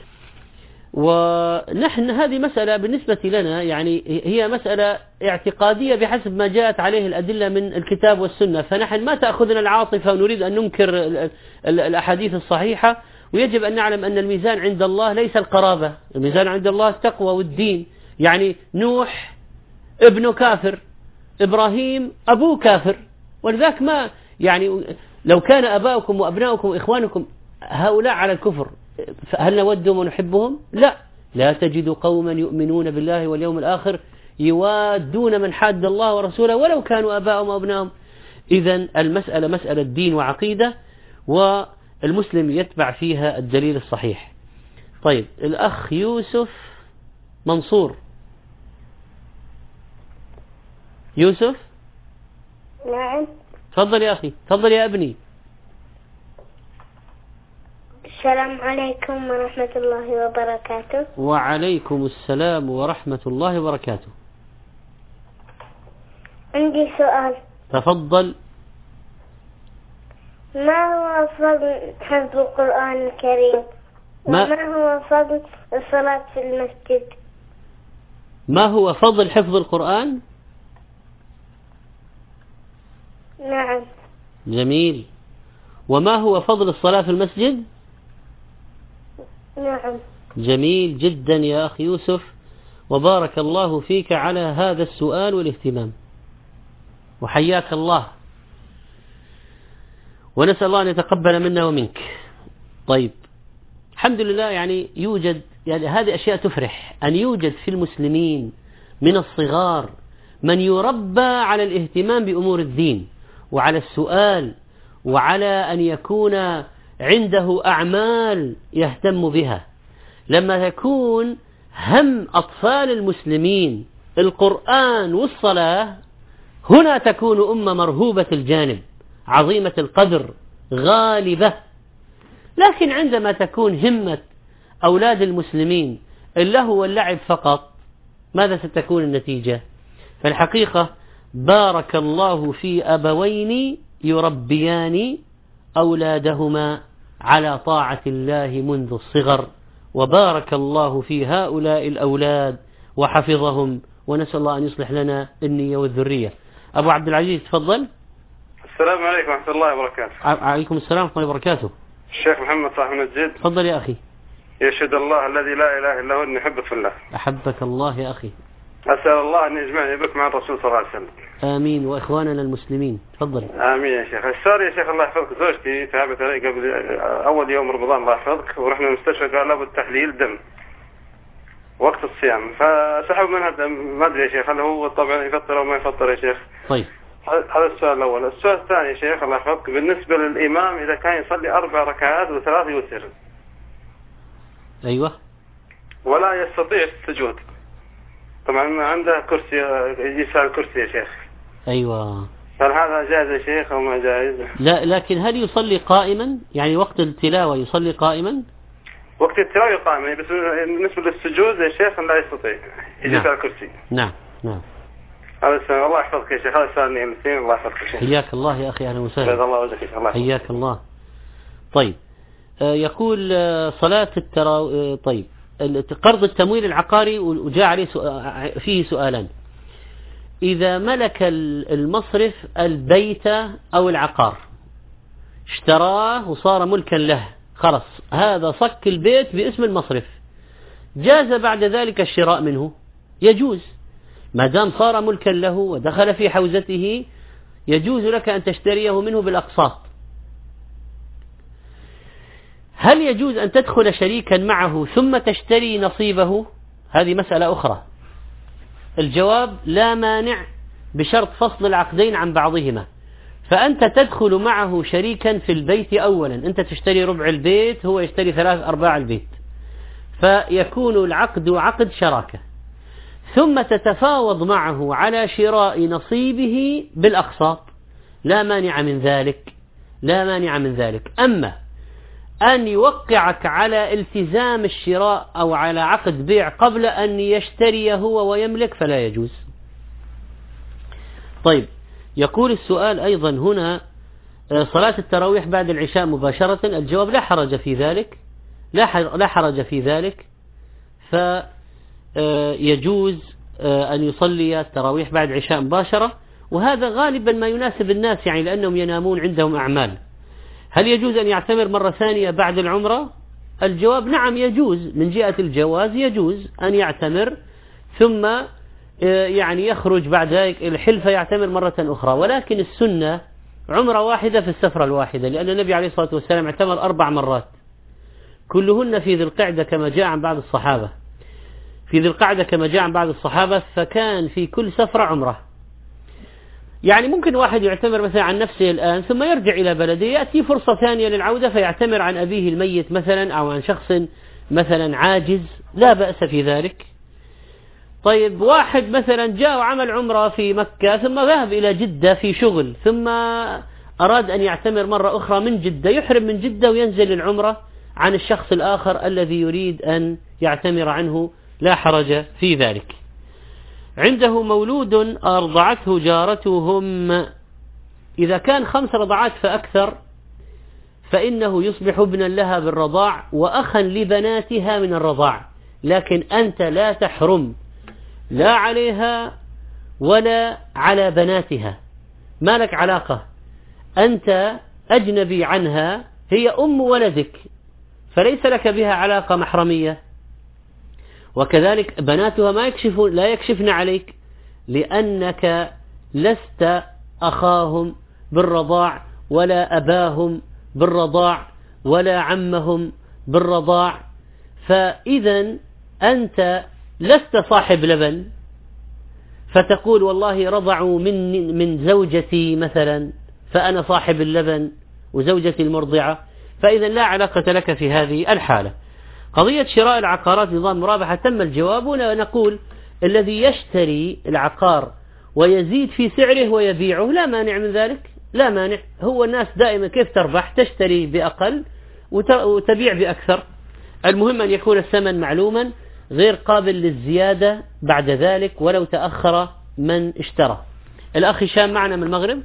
ونحن هذه مسألة بالنسبة لنا يعني هي مسألة اعتقادية بحسب ما جاءت عليه الأدلة من الكتاب والسنة، فنحن ما تأخذنا العاطفة ونريد أن ننكر الأحاديث الصحيحة. ويجب أن نعلم أن الميزان عند الله ليس القرابة، الميزان عند الله التقوى والدين. يعني نوح ابنه كافر، إبراهيم أبوه كافر، ولذلك ما يعني لو كان أباؤكم وأبناؤكم وإخوانكم هؤلاء على الكفر هل نودهم ونحبهم؟ لا. لا تجد قوما يؤمنون بالله واليوم الآخر يوادون من حاد الله ورسوله ولو كانوا أباءهم وأبناءهم. إذن المسألة مسألة دين وعقيدة، والمسلم يتبع فيها الدليل الصحيح. طيب الأخ يوسف منصور. يوسف؟ نعم. تفضل يا أخي، تفضل يا ابني. السلام عليكم ورحمة الله وبركاته. وعليكم السلام ورحمة الله وبركاته. عندي سؤال. تفضل. ما هو فضل حفظ القرآن الكريم؟ ما, ما هو فضل الصلاة في المسجد؟ ما هو فضل حفظ القرآن؟ نعم. جميل. وما هو فضل الصلاة في المسجد؟ نعم. جميل جدا يا أخي يوسف، وبارك الله فيك على هذا السؤال والاهتمام، وحياك الله، ونسأل الله أن يتقبل منا ومنك. طيب الحمد لله، يعني يوجد يعني هذه أشياء تفرح أن يوجد في المسلمين من الصغار من يربى على الاهتمام بأمور الدين وعلى السؤال وعلى أن يكون عنده أعمال يهتم بها. لما يكون هم أطفال المسلمين القرآن والصلاة، هنا تكون أمة مرهوبة الجانب عظيمة القدر غالبة. لكن عندما تكون همة أولاد المسلمين اللهو واللعب فقط، ماذا ستكون النتيجة؟ فالحقيقة بارك الله في أبوين يربيان أولادهما على طاعة الله منذ الصغر، وبارك الله في هؤلاء الأولاد وحفظهم، ونسأل الله أن يصلح لنا النية والذرية. أبو عبد العزيز تفضل. السلام عليكم ورحمة الله وبركاته. عليكم السلام ورحمة الله وبركاته. الشيخ محمد صاحب المسجد. تفضل يا أخي. يشهد الله الذي لا إله إلا هو أني أحبك في الله. أحبك الله يا أخي. أسأل الله أن يجمعني بك مع الرسول صلى الله عليه وسلم. آمين، وإخواننا المسلمين. تفضل. آمين يا شيخ. السؤال يا شيخ الله يحفظك، زوجتي تعبت علي قبل أول يوم رمضان الله يحفظك، ورحنا المستشفى قال لابد تحليل دم وقت الصيام، فسحب منها الدم. ما أدري يا شيخ هل هو طبعا يفطر أو ما يفطر يا شيخ؟ طيب هذا السؤال الأول. السؤال الثاني يا شيخ الله يحفظك، بالنسبة للإمام إذا كان يصلي أربع ركعات وثلاث يوتر. أيوة. ولا يستطيع السجود، طبعا عنده كرسي يجلس على الكرسي يا شيخ. أيوة. هل هذا جائز يا شيخ أو ما جائز؟ لا، لكن هل يصلي قائما؟ يعني وقت التلاوة يصلي قائما؟ وقت التلاوة قائما، بس بالنسبة للسجود يا شيخ لا يستطيع، يجلس نعم. على الكرسي. نعم نعم. هذا السؤال. الله يحفظك يا شيخ. هذا سؤالني المسلمين. الله يحفظك يا شيخ. حياك الله يا أخي، أهلا وسهلا. جزاك الله وجهك. الله حياك الله. طيب آه يقول آه صلاة التراويح. آه طيب قرض التمويل العقاري وجاء عليه سؤال فيه سؤالان. إذا ملك المصرف البيت أو العقار، اشتراه وصار ملكا له، خلص هذا صك البيت باسم المصرف، جاز بعد ذلك الشراء منه؟ يجوز، ما دام صار ملكا له ودخل في حوزته، يجوز لك أن تشتريه منه بالأقساط. هل يجوز أن تدخل شريكا معه ثم تشتري نصيبه؟ هذه مسألة أخرى. الجواب لا مانع بشرط فصل العقدين عن بعضهما. فأنت تدخل معه شريكا في البيت أولا، أنت تشتري ربع البيت، هو يشتري ثلاث أرباع البيت، فيكون العقد عقد شراكة، ثم تتفاوض معه على شراء نصيبه بالأقساط، لا مانع من ذلك، لا مانع من ذلك. أما أن يوقعك على التزام الشراء أو على عقد بيع قبل أن يشتري هو ويملك فلا يجوز. طيب يقول السؤال أيضا هنا، صلاة التراويح بعد العشاء مباشرة؟ الجواب لا حرج في ذلك، لا حرج في ذلك، فيجوز أن يصلي التراويح بعد العشاء مباشرة، وهذا غالبا ما يناسب الناس يعني لأنهم ينامون عندهم أعمال. هل يجوز أن يعتمر مرة ثانية بعد العمرة؟ الجواب نعم يجوز، من جهة الجواز يجوز أن يعتمر ثم يعني يخرج بعد ذلك الحلفة يعتمر مرة أخرى، ولكن السنة عمرة واحدة في السفرة الواحدة، لأن النبي عليه الصلاة والسلام اعتمر أربع مرات كلهن في ذي القعدة كما جاء عن بعض الصحابة، في ذي القعدة كما جاء عن بعض الصحابة، فكان في كل سفرة عمرة. يعني ممكن واحد يعتمر مثلا عن نفسه الآن ثم يرجع إلى بلده، يأتي فرصة ثانية للعودة فيعتمر عن أبيه الميت مثلا أو عن شخص مثلا عاجز، لا بأس في ذلك. طيب واحد مثلا جاء وعمل عمرة في مكة ثم ذهب إلى جدة في شغل ثم أراد أن يعتمر مرة أخرى من جدة، يحرم من جدة وينزل العمرة عن الشخص الآخر الذي يريد أن يعتمر عنه، لا حرج في ذلك. عنده مولود أرضعته جارتهم، إذا كان خمس رضعات فأكثر فإنه يصبح ابنا لها بالرضاع وأخا لبناتها من الرضاع، لكن أنت لا تحرم لا عليها ولا على بناتها، ما لك علاقة، أنت أجنبي عنها، هي أم ولدك فليس لك بها علاقة محرمية. وكذلك بناتها ما يكشف لا يكشفن عليك لأنك لست أخاهم بالرضاع ولا أباهم بالرضاع ولا عمهم بالرضاع، فإذا أنت لست صاحب لبن فتقول والله رضعوا من من زوجتي مثلا فأنا صاحب اللبن وزوجتي المرضعة، فإذا لا علاقة لك في هذه الحالة. قضية شراء العقارات نظام مرابحة تم الجواب، ونقول الذي يشتري العقار ويزيد في سعره ويبيعه لا مانع من ذلك، لا مانع، هو الناس دائما كيف تربح، تشتري بأقل وتبيع بأكثر، المهم أن يكون الثمن معلوما غير قابل للزيادة بعد ذلك ولو تأخر من اشترى. الأخ هشام معنا من المغرب.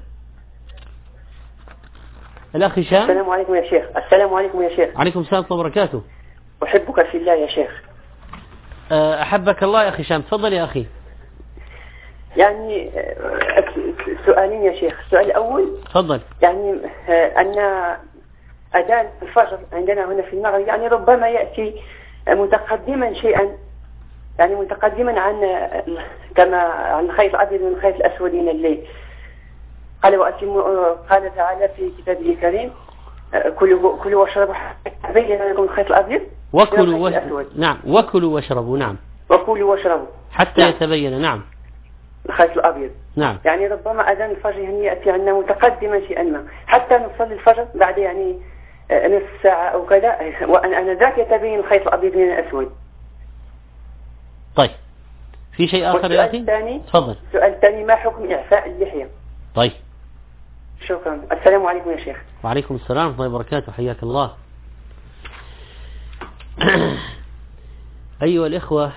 الأخ هشام. السلام عليكم يا شيخ. السلام عليكم يا شيخ. عليكم السلام ورحمة الله وبركاته. أحبك في الله يا شيخ. أحبك الله يا أخي هشام، تفضل يا أخي. يعني سؤالين يا شيخ. السؤال الأول تفضل. يعني أن أذان الفجر عندنا هنا في المغرب يعني ربما يأتي متقدما شيئا، يعني متقدما عن كما عن الخيط الأبيض من الخيط الأسود من الليل. قال وأتموا، قال تعالى في كتابه الكريم كلوا كلوا واشربوا حتى يتبين لكم الخيط الأبيض وكلوا وش... نعم وكلوا واشربوا نعم وكلوا واشربوا حتى نعم. يتبين نعم الخيط الأبيض نعم. يعني ربما أذان الفجر يعني يأتي عندنا متقدما شيئا ما حتى نصلي الفجر بعد يعني نصف ساعة أو كذا، وأنا أنا ذاك يتبين الخيط الأبيض من الأسود. طيب في شيء آخر يا أخي؟ تفضل. السؤال الثاني ما حكم إعفاء اللحية؟ طيب شكرا. السلام عليكم يا شيخ. وعليكم السلام ورحمة الله وبركاته، حياك الله. أيها الإخوة،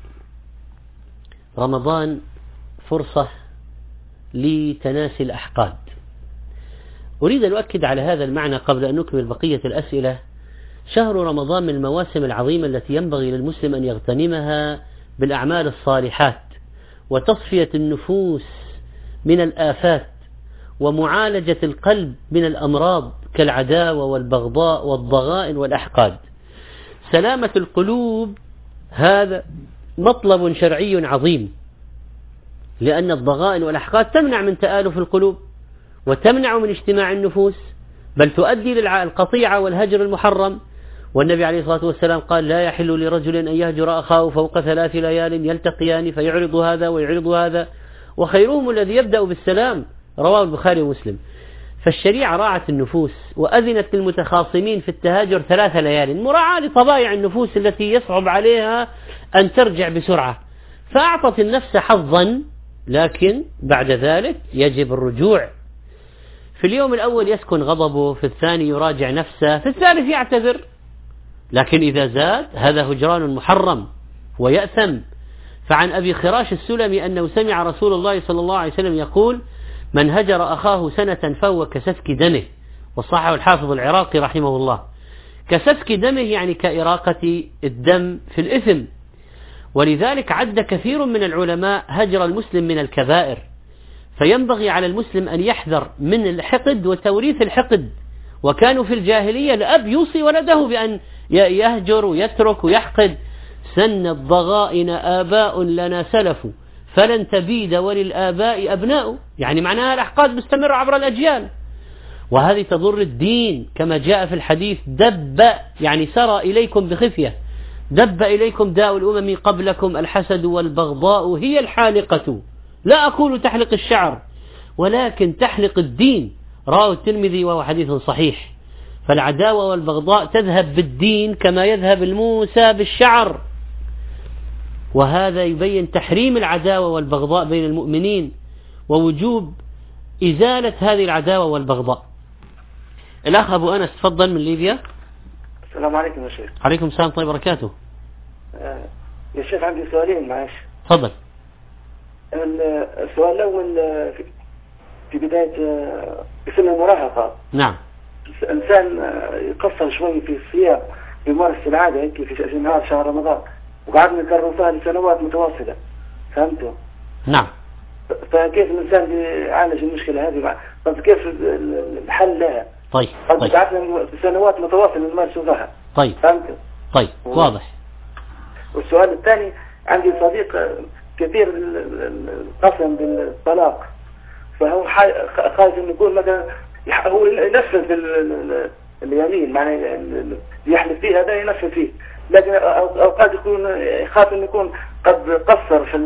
رمضان فرصة لتناسي الأحقاد. أريد أن أؤكد على هذا المعنى قبل أن نكمل بقية الأسئلة. شهر رمضان من المواسم العظيمة التي ينبغي للمسلم أن يغتنمها بالأعمال الصالحات وتصفية النفوس من الآفات ومعالجة القلب من الأمراض كالعداوة والبغضاء والضغائن والأحقاد. سلامة القلوب هذا مطلب شرعي عظيم، لأن الضغائن والأحقاد تمنع من تآلف القلوب وتمنع من اجتماع النفوس، بل تؤدي للقطيعة والهجر المحرم. والنبي عليه الصلاة والسلام قال لا يحل لرجل أن يهجر أخاه فوق ثلاث ليال يلتقيان فيعرض هذا ويعرض هذا وخيرهم الذي يبدأ بالسلام، رواه البخاري ومسلم. فالشريعة راعت النفوس وأذنت للمتخاصمين في التهاجر ثلاث ليال مراعاة لطبائع النفوس التي يصعب عليها أن ترجع بسرعة، فأعطت النفس حظا، لكن بعد ذلك يجب الرجوع. في اليوم الأول يسكن غضبه، في الثاني يراجع نفسه، في الثالث يعتذر، لكن إذا زاد هذا هجران محرم ويأثم. فعن أبي خراش السلمي أنه سمع رسول الله صلى الله عليه وسلم يقول من هجر أخاه سنة فهو كسفك دمه، وصححه الحافظ العراقي رحمه الله. كسفك دمه يعني كإراقة الدم في الإثم، ولذلك عد كثير من العلماء هجر المسلم من الكبائر، فينبغي على المسلم أن يحذر من الحقد وتوريث الحقد. وكانوا في الجاهلية الأب يوصي ولده بأن يهجر ويترك ويحقد. سن الضغائن آباء لنا سلف فلن تبيد وللآباء أبناء، يعني معناها الأحقاد مستمرة عبر الأجيال، وهذه تضر الدين كما جاء في الحديث: دب يعني سرى إليكم بخفية، دب إليكم داء الأمم قبلكم الحسد والبغضاء هي الحالقة، لا أقول تحلق الشعر ولكن تحلق الدين. رواه الترمذي وهو حديث صحيح. فالعداوة والبغضاء تذهب بالدين كما يذهب الموسى بالشعر، وهذا يبين تحريم العداوة والبغضاء بين المؤمنين ووجوب إزالة هذه العداوة والبغضاء. الأخ أبو أنس تفضل من ليبيا. السلام عليكم يا شيخ. عليكم السلام طيب وبركاته. آه يا شيخ عندي سؤالين معلش. تفضل. السؤال الأول في بداية سن المراهقة. نعم. الإنسان يقصر شوي في الصيام بممارسة العادة هيك في نهار شهر رمضان، وقعدنا نكرر فيها لسنوات متواصلة، فهمتوا؟ نعم. فكيف الإنسان يعالج المشكلة هذه؟ طب كيف الحل لها؟ طيب. طيب. قعدنا سنوات متواصلة نمارسوا فيها. طيب. فهمتوا؟ طيب واضح. والسؤال الثاني، عندي صديق كثير القسم بالطلاق، فهو خايف انه يقول مثلا هو ينفذ اليمين، معناه يحلف فيه هذا ينفذ فيه، لكن اوقات يكون يخاف انه يكون قد قصر في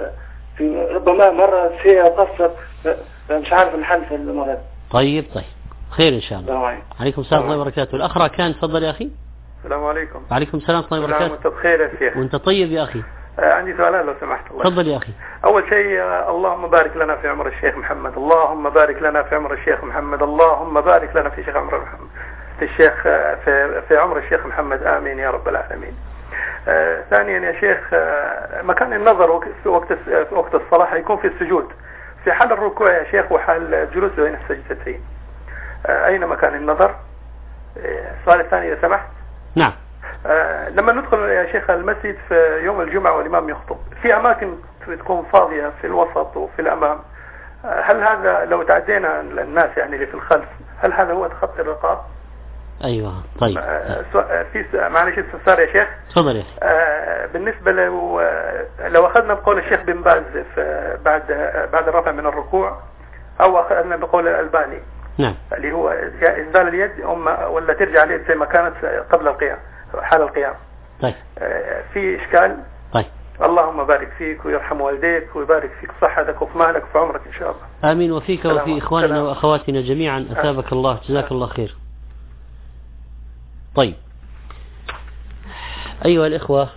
في ربما مرة فيها قصر، فمش عارف الحل في المرض. طيب طيب خير ان شاء الله. طبعا. عليكم السلام ورحمة الله وبركاته. الاخ كان تفضل يا اخي. السلام عليكم. وعليكم السلام ورحمة الله وبركاته. وانت بخير يا شيخ. وانت طيب يا اخي. آه عندي سؤالين لو سمحت الله. تفضل يا اخي. اول شيء آه اللهم بارك لنا في عمر الشيخ محمد، اللهم بارك لنا في عمر الشيخ محمد، اللهم بارك لنا في شيخ عمر محمد في الشيخ آه في في عمر الشيخ محمد، امين يا رب العالمين. آه ثانيا يا شيخ، آه مكان النظر في وقت في وقت الصلاة يكون في السجود، في حال الركوع يا شيخ وحال الجلوس بين السجدتين، آه اين مكان النظر؟ السؤال آه الثاني اذا سمحت. نعم. آه لما ندخل يا شيخ المسجد في يوم الجمعة والإمام يخطب، في أماكن تكون فاضية في الوسط وفي الأمام، آه هل هذا لو تعدينا الناس يعني اللي في الخلف، هل هذا هو تخطي الرقاب؟ أيوة طيب. آه في معلش استفسار يا شيخ. تفضل يا شيخ. آه بالنسبة لو لو أخذنا بقول الشيخ بن باز بعد بعد الرفع من الركوع، أو أخذنا بقول الألباني. نعم. اللي هو إسدال اليد ولا ترجع اليد زي ما كانت قبل القيام، حال القيام. طيب. آه في إشكال. طيب. اللهم بارك فيك ويرحم والديك ويبارك فيك صحتك وفي مالك وفي عمرك إن شاء الله. آمين. وفيك وفي إخواننا سلام. وأخواتنا جميعا أثابك آه. الله، جزاك آه. الله خير. طيب أيها الإخوة،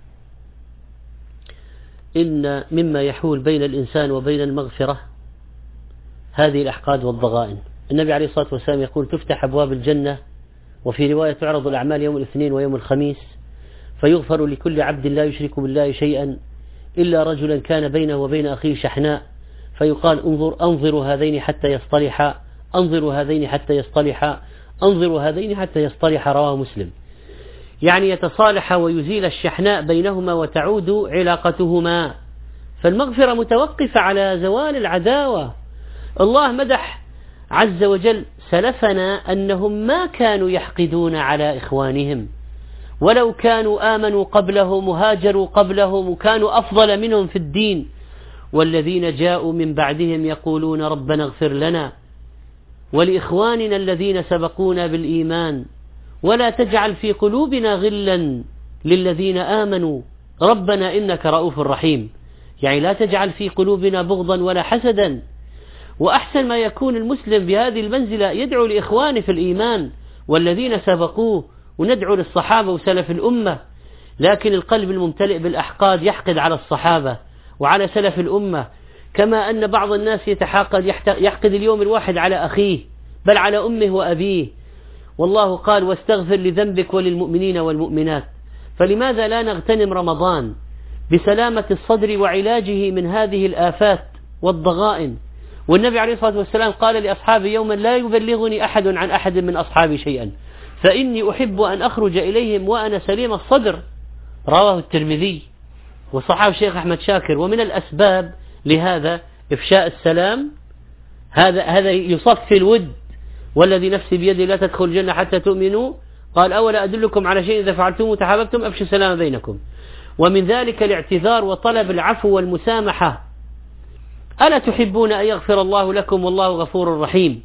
إن مما يحول بين الإنسان وبين المغفرة هذه الأحقاد والضغائن. النبي عليه الصلاة والسلام يقول: تفتح أبواب الجنة، وفي رواية تعرض الأعمال يوم الاثنين ويوم الخميس، فيغفر لكل عبد لا يشرك بالله شيئا إلا رجلا كان بينه وبين أخيه شحناء، فيقال: انظر أنظروا هذين حتى يصطلحا، أنظروا هذين حتى يصطلحا، أنظروا هذين حتى يصطلحا. رواه مسلم. يعني يتصالح ويزيل الشحناء بينهما وتعود علاقتهما. فالمغفرة متوقفة على زوال العداوة. الله مدح عز وجل سلفنا أنهم ما كانوا يحقدون على إخوانهم، ولو كانوا آمنوا قبلهم وهاجروا قبلهم وكانوا أفضل منهم في الدين. والذين جاءوا من بعدهم يقولون ربنا اغفر لنا ولإخواننا الذين سبقونا بالإيمان ولا تجعل في قلوبنا غلا للذين آمنوا ربنا إنك رؤوف رحيم. يعني لا تجعل في قلوبنا بغضا ولا حسدا. وأحسن ما يكون المسلم بهذه المنزلة يدعو لإخوانه في الإيمان والذين سبقوه، وندعو للصحابة وسلف الأمة. لكن القلب الممتلئ بالأحقاد يحقد على الصحابة وعلى سلف الأمة، كما أن بعض الناس يتحاقد يحقد اليوم الواحد على أخيه بل على أمه وأبيه. والله قال: واستغفر لذنبك وللمؤمنين والمؤمنات. فلماذا لا نغتنم رمضان بسلامة الصدر وعلاجه من هذه الآفات والضغائن، والنبي عليه الصلاة والسلام قال لأصحابه يوما لا يبلغني أحد عن أحد من أصحابي شيئا فإني أحب أن أخرج إليهم وأنا سليم الصدر. رواه الترمذي وصححه الشيخ أحمد شاكر. ومن الأسباب لهذا إفشاء السلام، هذا هذا يصفي الود، والذي نفسي بيده لا تدخل الجنة حتى تؤمنوا، قال أولا أدلكم على شيء إذا فعلتم تحاببتم أفشوا السلام بينكم. ومن ذلك الاعتذار وطلب العفو والمسامحة. ألا تحبون أن يغفر الله لكم والله غفور رحيم.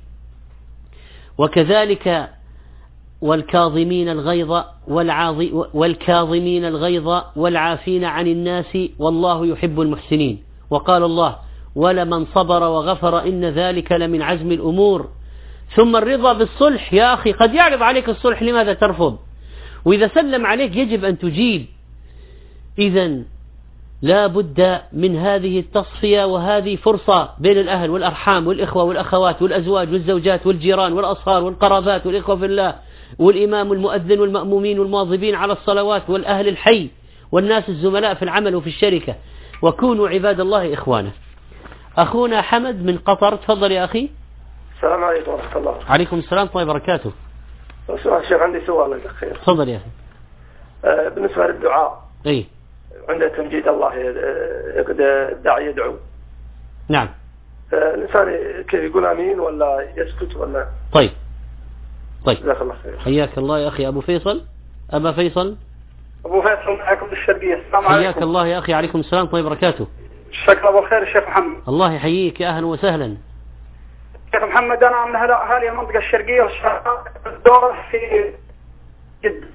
وكذلك والكاظمين الغيظ والكاظمين الغيظ والعافين عن الناس والله يحب المحسنين. وقال الله ولمن صبر وغفر إن ذلك لمن عزم الأمور. ثم الرضا بالصلح. يا أخي قد يعرض عليك الصلح لماذا ترفض؟ وإذا سلم عليك يجب أن تجيب. إذن لا بد من هذه التصفية، وهذه فرصة بين الأهل والأرحام والإخوة والأخوات والأزواج والزوجات والجيران والأصهار والقرابات والإخوة في الله والإمام والمؤذن والمأمومين والمواظبين على الصلوات والأهل الحي والناس الزملاء في العمل وفي الشركة، وكونوا عباد الله إخوانا. أخونا حمد من قطر، تفضل يا أخي. السلام عليكم ورحمة الله. عليكم السلام ورحمة الله وبركاته. سؤال شيخ، عندي سؤال لك خير. تفضل يا أخي. آه بالنسبة للدعاء، أي عند تمجيد الله الداعي يدعو. نعم. الإنسان كيف يقول آمين ولا يسكت ولا؟ طيب طيب جزاك الله خير. حياك الله يا أخي. أبو فيصل. أبا فيصل. أبو فيصل معكم بالشرقية. السلام عليكم. حياك الله يا أخي. عليكم السلام ورحمة الله وبركاته. شكرا أبو خير الشيخ محمد. الله يحييك يا أهلا وسهلا. شيخ محمد، أنا من هذه المنطقة الشرقية والدورة في جدة.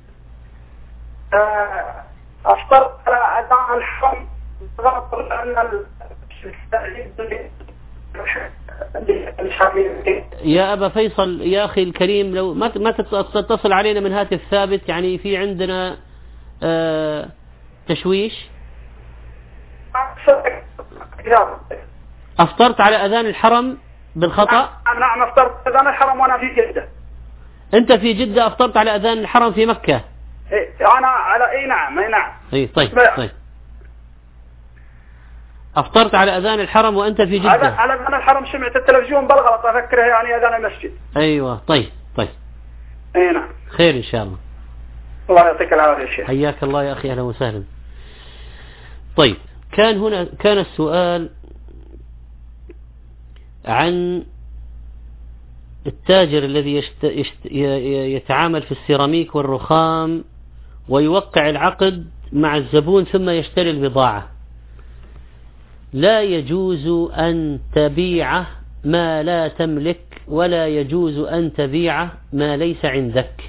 أفطر على أذان الحرم غلط لأن يا أبا فيصل يا أخي الكريم، لو ما ما تتصل علينا من هاتف ثابت، يعني في عندنا آه تشويش. أفطرت على أذان الحرم بالخطأ؟ نعم أفطرت أذان الحرم وأنا في جدة. أنت في جدة أفطرت على أذان الحرم في مكة؟ إيه أنا على إيه نعم إيه نعم. إيه طيب طيب. أفطرت على أذان الحرم وأنت في جدة. على أذان الحرم سمعت التلفزيون بالغلط أفكره يعني أذان المسجد. أيوة طيب طيب. إيه نعم. خير إن شاء الله. الله يعطيك العافية يا شيخ. حياك الله يا أخي أهلا وسهلا. طيب كان هنا كان السؤال عن التاجر الذي يشت... يشت... يتعامل في السيراميك والرخام ويوقع العقد مع الزبون ثم يشتري البضاعة. لا يجوز أن تبيعه ما لا تملك، ولا يجوز أن تبيعه ما ليس عندك،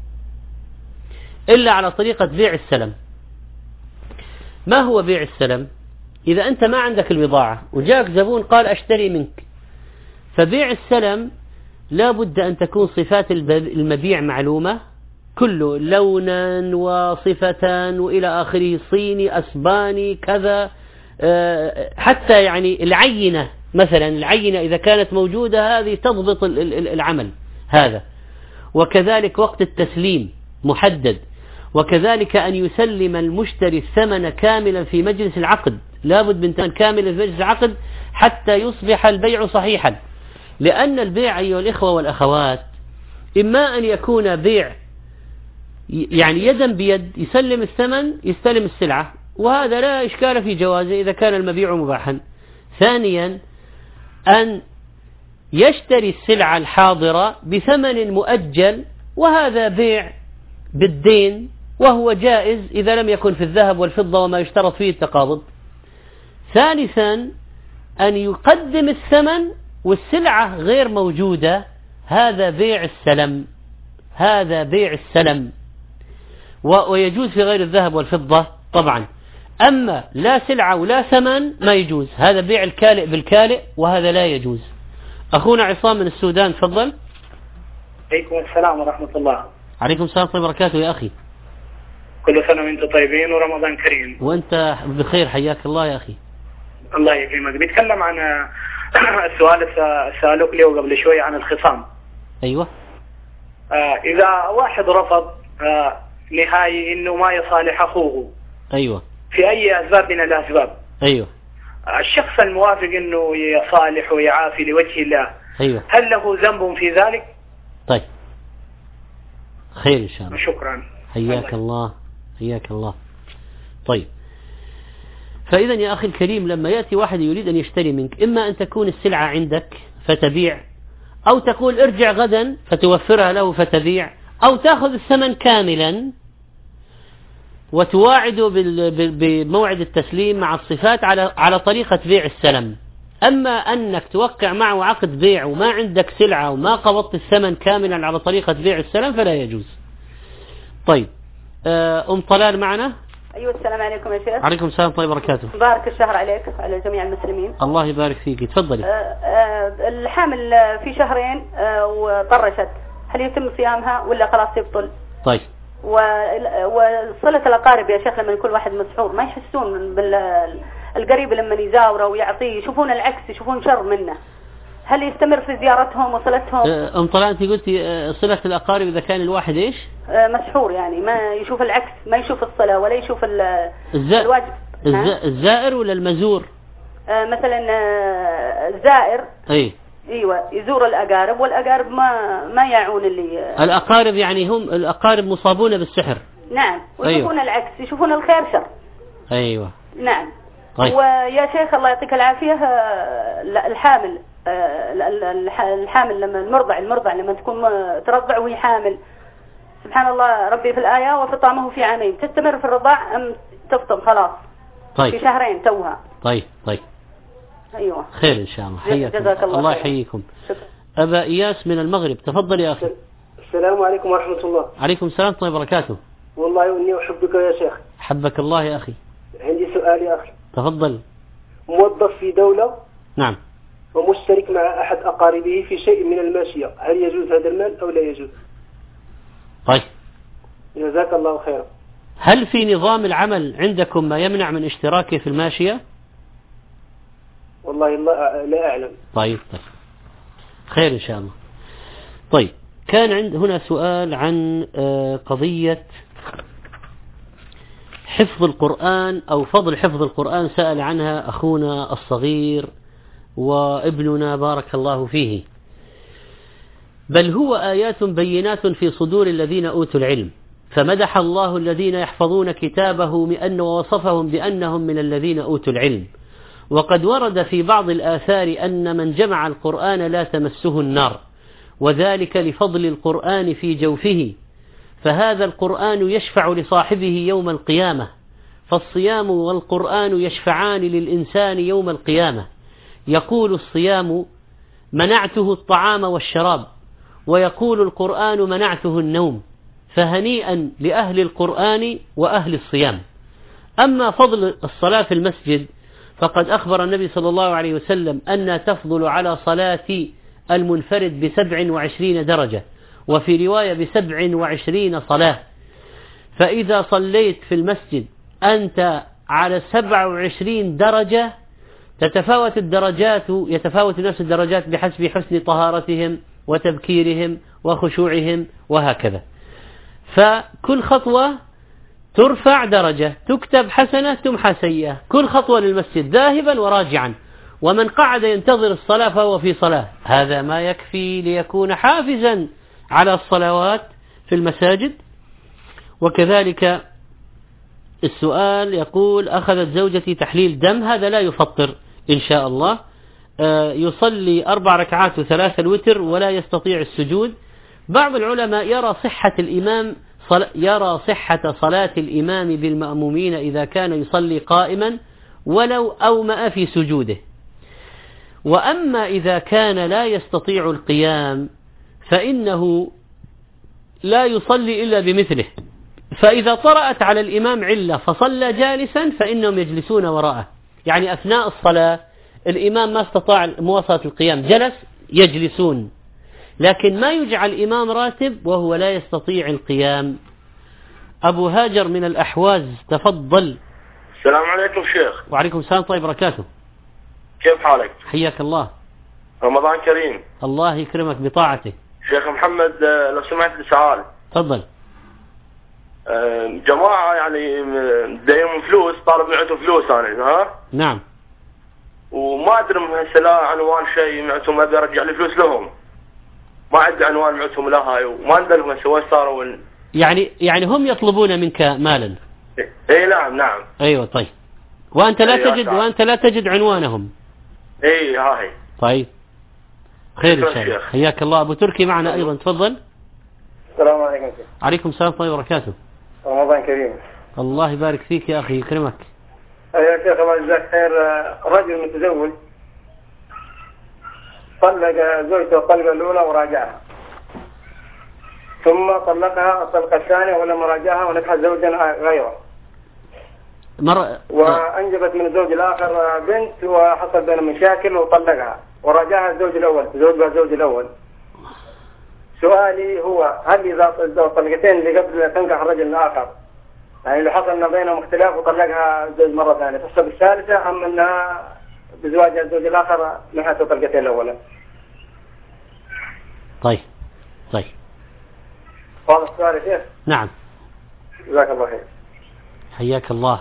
إلا على طريقة بيع السلم. ما هو بيع السلم؟ إذا أنت ما عندك البضاعة وجاءك زبون قال أشتري منك، فبيع السلم لا بد أن تكون صفات المبيع معلومة، كله لونا وصفة وإلى آخره، صيني أسباني كذا، حتى يعني العينة مثلا، العينة إذا كانت موجودة هذه تضبط العمل هذا. وكذلك وقت التسليم محدد، وكذلك أن يسلم المشتري الثمن كاملا في مجلس العقد، لابد من ثمن كامل في مجلس العقد حتى يصبح البيع صحيحا. لأن البيع أيها الإخوة والأخوات إما أن يكون بيع يعني يدا بيد، يسلم الثمن يستلم السلعة، وهذا لا إشكال في جوازه إذا كان المبيع مباحا. ثانيا أن يشتري السلعة الحاضرة بثمن مؤجل، وهذا بيع بالدين وهو جائز إذا لم يكن في الذهب والفضة وما يشترط فيه التقابض. ثالثا أن يقدم الثمن والسلعة غير موجودة، هذا بيع السلم، هذا بيع السلم، ويجوز في غير الذهب والفضة طبعا. أما لا سلعة ولا ثمن ما يجوز، هذا بيع الكالئ بالكالئ وهذا لا يجوز. أخونا عصام من السودان تفضل. عليكم السلام ورحمة الله. عليكم السلام ورحمة الله وبركاته يا أخي. كل سنة وانتم طيبين ورمضان كريم. وانت بخير حياك الله يا أخي. الله يكرمك. بيتكلم عن السؤال اللي سألوك لي قبل شوية عن الخصام. أيوة. آه إذا واحد رفض آه نهائي إنه ما يصالح أخوه. أيوة. في أي أسباب من الأسباب. أيوة. الشخص الموافق انه يصالح ويعافي لوجه الله أيوة. هل له ذنب في ذلك؟ طيب خير إن شاء الله. شكرا. حياك الله حياك الله. طيب فإذا يا أخي الكريم لما يأتي واحد يريد أن يشتري منك إما أن تكون السلعة عندك فتبيع، أو تقول ارجع غدا فتوفرها له فتبيع، أو تأخذ الثمن كاملا وتواعده بموعد التسليم مع الصفات على على طريقة بيع السلم. أما أنك توقع معه عقد بيع وما عندك سلعة وما قبضت الثمن كاملا على طريقة بيع السلم فلا يجوز. طيب أم طلال معنا؟ أيوة السلام عليكم يا شيخ. عليكم السلام طيب وبركاته. بارك الشهر عليك على جميع المسلمين. الله يبارك فيك. تفضلي. أه أه الحامل في شهرين أه وطرشت هل يتم صيامها ولا خلاص يبطل؟ طيب. وصلة الأقارب يا شيخ لما يكون واحد مسحور ما يحسون بالقريب لما يزاوره ويعطيه يشوفون العكس يشوفون شر منه، هل يستمر في زيارتهم وصلتهم؟ أم طلال أنت قلتي صلة الأقارب إذا كان الواحد إيش؟ مسحور يعني ما يشوف العكس ما يشوف الصلاة ولا يشوف الزا... الواجب. الزا... الزائر ولا المزور؟ آه مثلا الزائر أي ايوه يزور الاقارب والاقارب ما ما يعون اللي الاقارب يعني هم الاقارب مصابون بالسحر. نعم ويشوفون أيوة. العكس يشوفون الخير شر. ايوه نعم. طيب. ويا شيخ الله يعطيك العافيه الحامل الحامل لما المرضع المرضع لما تكون ترضع وهي حامل سبحان الله ربي في الآية وفطامه في عامين تستمر في الرضاع ام تفطم خلاص؟ طيب. في شهرين توها. طيب طيب. أيوة. خير إن شاء الله. حياكم الله, الله يحييكم. أبا إياس من المغرب تفضل يا أخي. السلام عليكم ورحمة الله. عليكم السلام طيب وبركاته. والله إني أحبك يا شيخ. حبك الله يا أخي. عندي سؤال يا أخي. تفضل. موظف في دولة. نعم. ومشترك مع أحد أقاربه في شيء من الماشية، هل يجوز هذا المال أو لا يجوز؟ طيب. جزاك الله خيرا. هل في نظام العمل عندكم ما يمنع من اشتراكه في الماشية؟ والله لا أعلم. طيب طيب خير إن شاء الله. طيب كان عند هنا سؤال عن قضية حفظ القرآن أو فضل حفظ القرآن، سأل عنها أخونا الصغير وابننا بارك الله فيه. بل هو آيات بينات في صدور الذين أوتوا العلم، فمدح الله الذين يحفظون كتابه بأن ووصفهم بأنهم من الذين أوتوا العلم. وقد ورد في بعض الآثار أن من جمع القرآن لا تمسه النار، وذلك لفضل القرآن في جوفه، فهذا القرآن يشفع لصاحبه يوم القيامة، فالصيام والقرآن يشفعان للإنسان يوم القيامة. يقول الصيام منعته الطعام والشراب، ويقول القرآن منعته النوم، فهنيئا لأهل القرآن وأهل الصيام. أما فضل الصلاة في المسجد فقد أخبر النبي صلى الله عليه وسلم أنها تفضل على صلاة المنفرد بسبع وعشرين درجة، وفي رواية بسبع وعشرين صلاة. فإذا صليت في المسجد أنت على سبع وعشرين درجة تتفاوت الدرجات يتفاوت نفس الدرجات بحسب حسن طهارتهم وتبكيرهم وخشوعهم وهكذا. فكل خطوة ترفع درجة، تكتب حسنة تمحى سيئة، كل خطوة للمسجد ذاهبا وراجعا. ومن قعد ينتظر الصلاة فهو في صلاة، هذا ما يكفي ليكون حافزا على الصلوات في المساجد. وكذلك السؤال يقول أخذت زوجتي تحليل دم، هذا لا يفطر إن شاء الله، يصلي أربع ركعات وثلاثة الوتر ولا يستطيع السجود. بعض العلماء يرى صحة الإمام يرى صحة صلاة الإمام بالمأمومين إذا كان يصلي قائما ولو أومأ في سجوده. وأما إذا كان لا يستطيع القيام فإنه لا يصلي إلا بمثله، فإذا طرأت على الإمام علة فصلى جالسا فإنهم يجلسون وراءه، يعني أثناء الصلاة الإمام ما استطاع مواصلة القيام جلس يجلسون، لكن ما يجعل الإمام راتب وهو لا يستطيع القيام. أبو هاجر من الأحواز تفضل. السلام عليكم شيخ. وعليكم السلام طيب بركاته. كيف حالك؟ حياك الله. رمضان كريم. الله يكرمك بطاعته. شيخ محمد لو سمحت لي سؤال. تفضل. جماعة يعني دايم فلوس، طالب معته فلوس أنا ها؟ نعم. وما أدري من هسه لا عنوان شيء معتهم، أبي أرجع الفلوس لهم، ما عندي عنوان معتهم لها وما عندهم هسه وش صاروا. يعني يعني هم يطلبون منك مالا؟ اي نعم نعم. ايوه طيب، وانت لا أيوة تجد صح. وانت لا تجد عنوانهم. اي هاي. طيب خير ان شاء الله. حياك الله. ابو تركي معنا ايضا، تفضل. السلام عليكم. عليكم السلام ورحمه الله وبركاته. رمضان كريم. الله يبارك فيك يا اخي، يكرمك. يا شيخ الله يجزاك خير. رجل متزوج طلق زوجته الطلقه الاولى وراجعها، ثم طلقها الطلقه الثانيه ولما راجعها ونكحت زوجا غيره، مر... وانجبت من الزوج الاخر بنت وحصل بينهم مشاكل وطلقها وراجعها الزوج الاول، تزوجها الزوج الاول. سؤالي هو هل اذا الطلقتين اللي قبل تنكح الرجل الاخر يعني اللي حصل ما بينهم اختلاف وطلقها الزوج مره ثانيه تحسب الثالثه ام انها بزواجها الزوج الاخر نهايه الطلقتين الاولى؟ طيب طيب واضح السؤال يا شيخ؟ نعم. جزاك الله خير. حياك الله.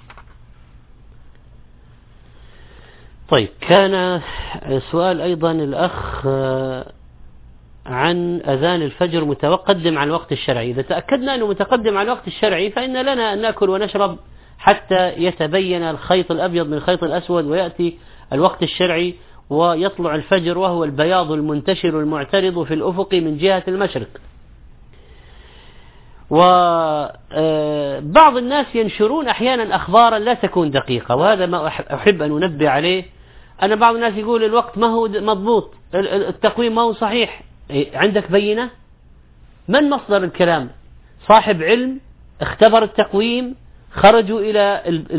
طيب كان سؤال أيضا الأخ عن أذان الفجر متقدم عن الوقت الشرعي. إذا تأكدنا أنه متقدم عن الوقت الشرعي فإن لنا أن نأكل ونشرب حتى يتبين الخيط الأبيض من الخيط الأسود ويأتي الوقت الشرعي ويطلع الفجر وهو البياض المنتشر المعترض في الأفق من جهة المشرق. وبعض الناس ينشرون أحيانا أخبارا لا تكون دقيقة، وهذا ما أحب أن أنبه عليه. أنا بعض الناس يقول الوقت ما هو مضبوط، التقويم ما هو صحيح. عندك بينة؟ من مصدر الكلام؟ صاحب علم اختبر التقويم، خرجوا إلى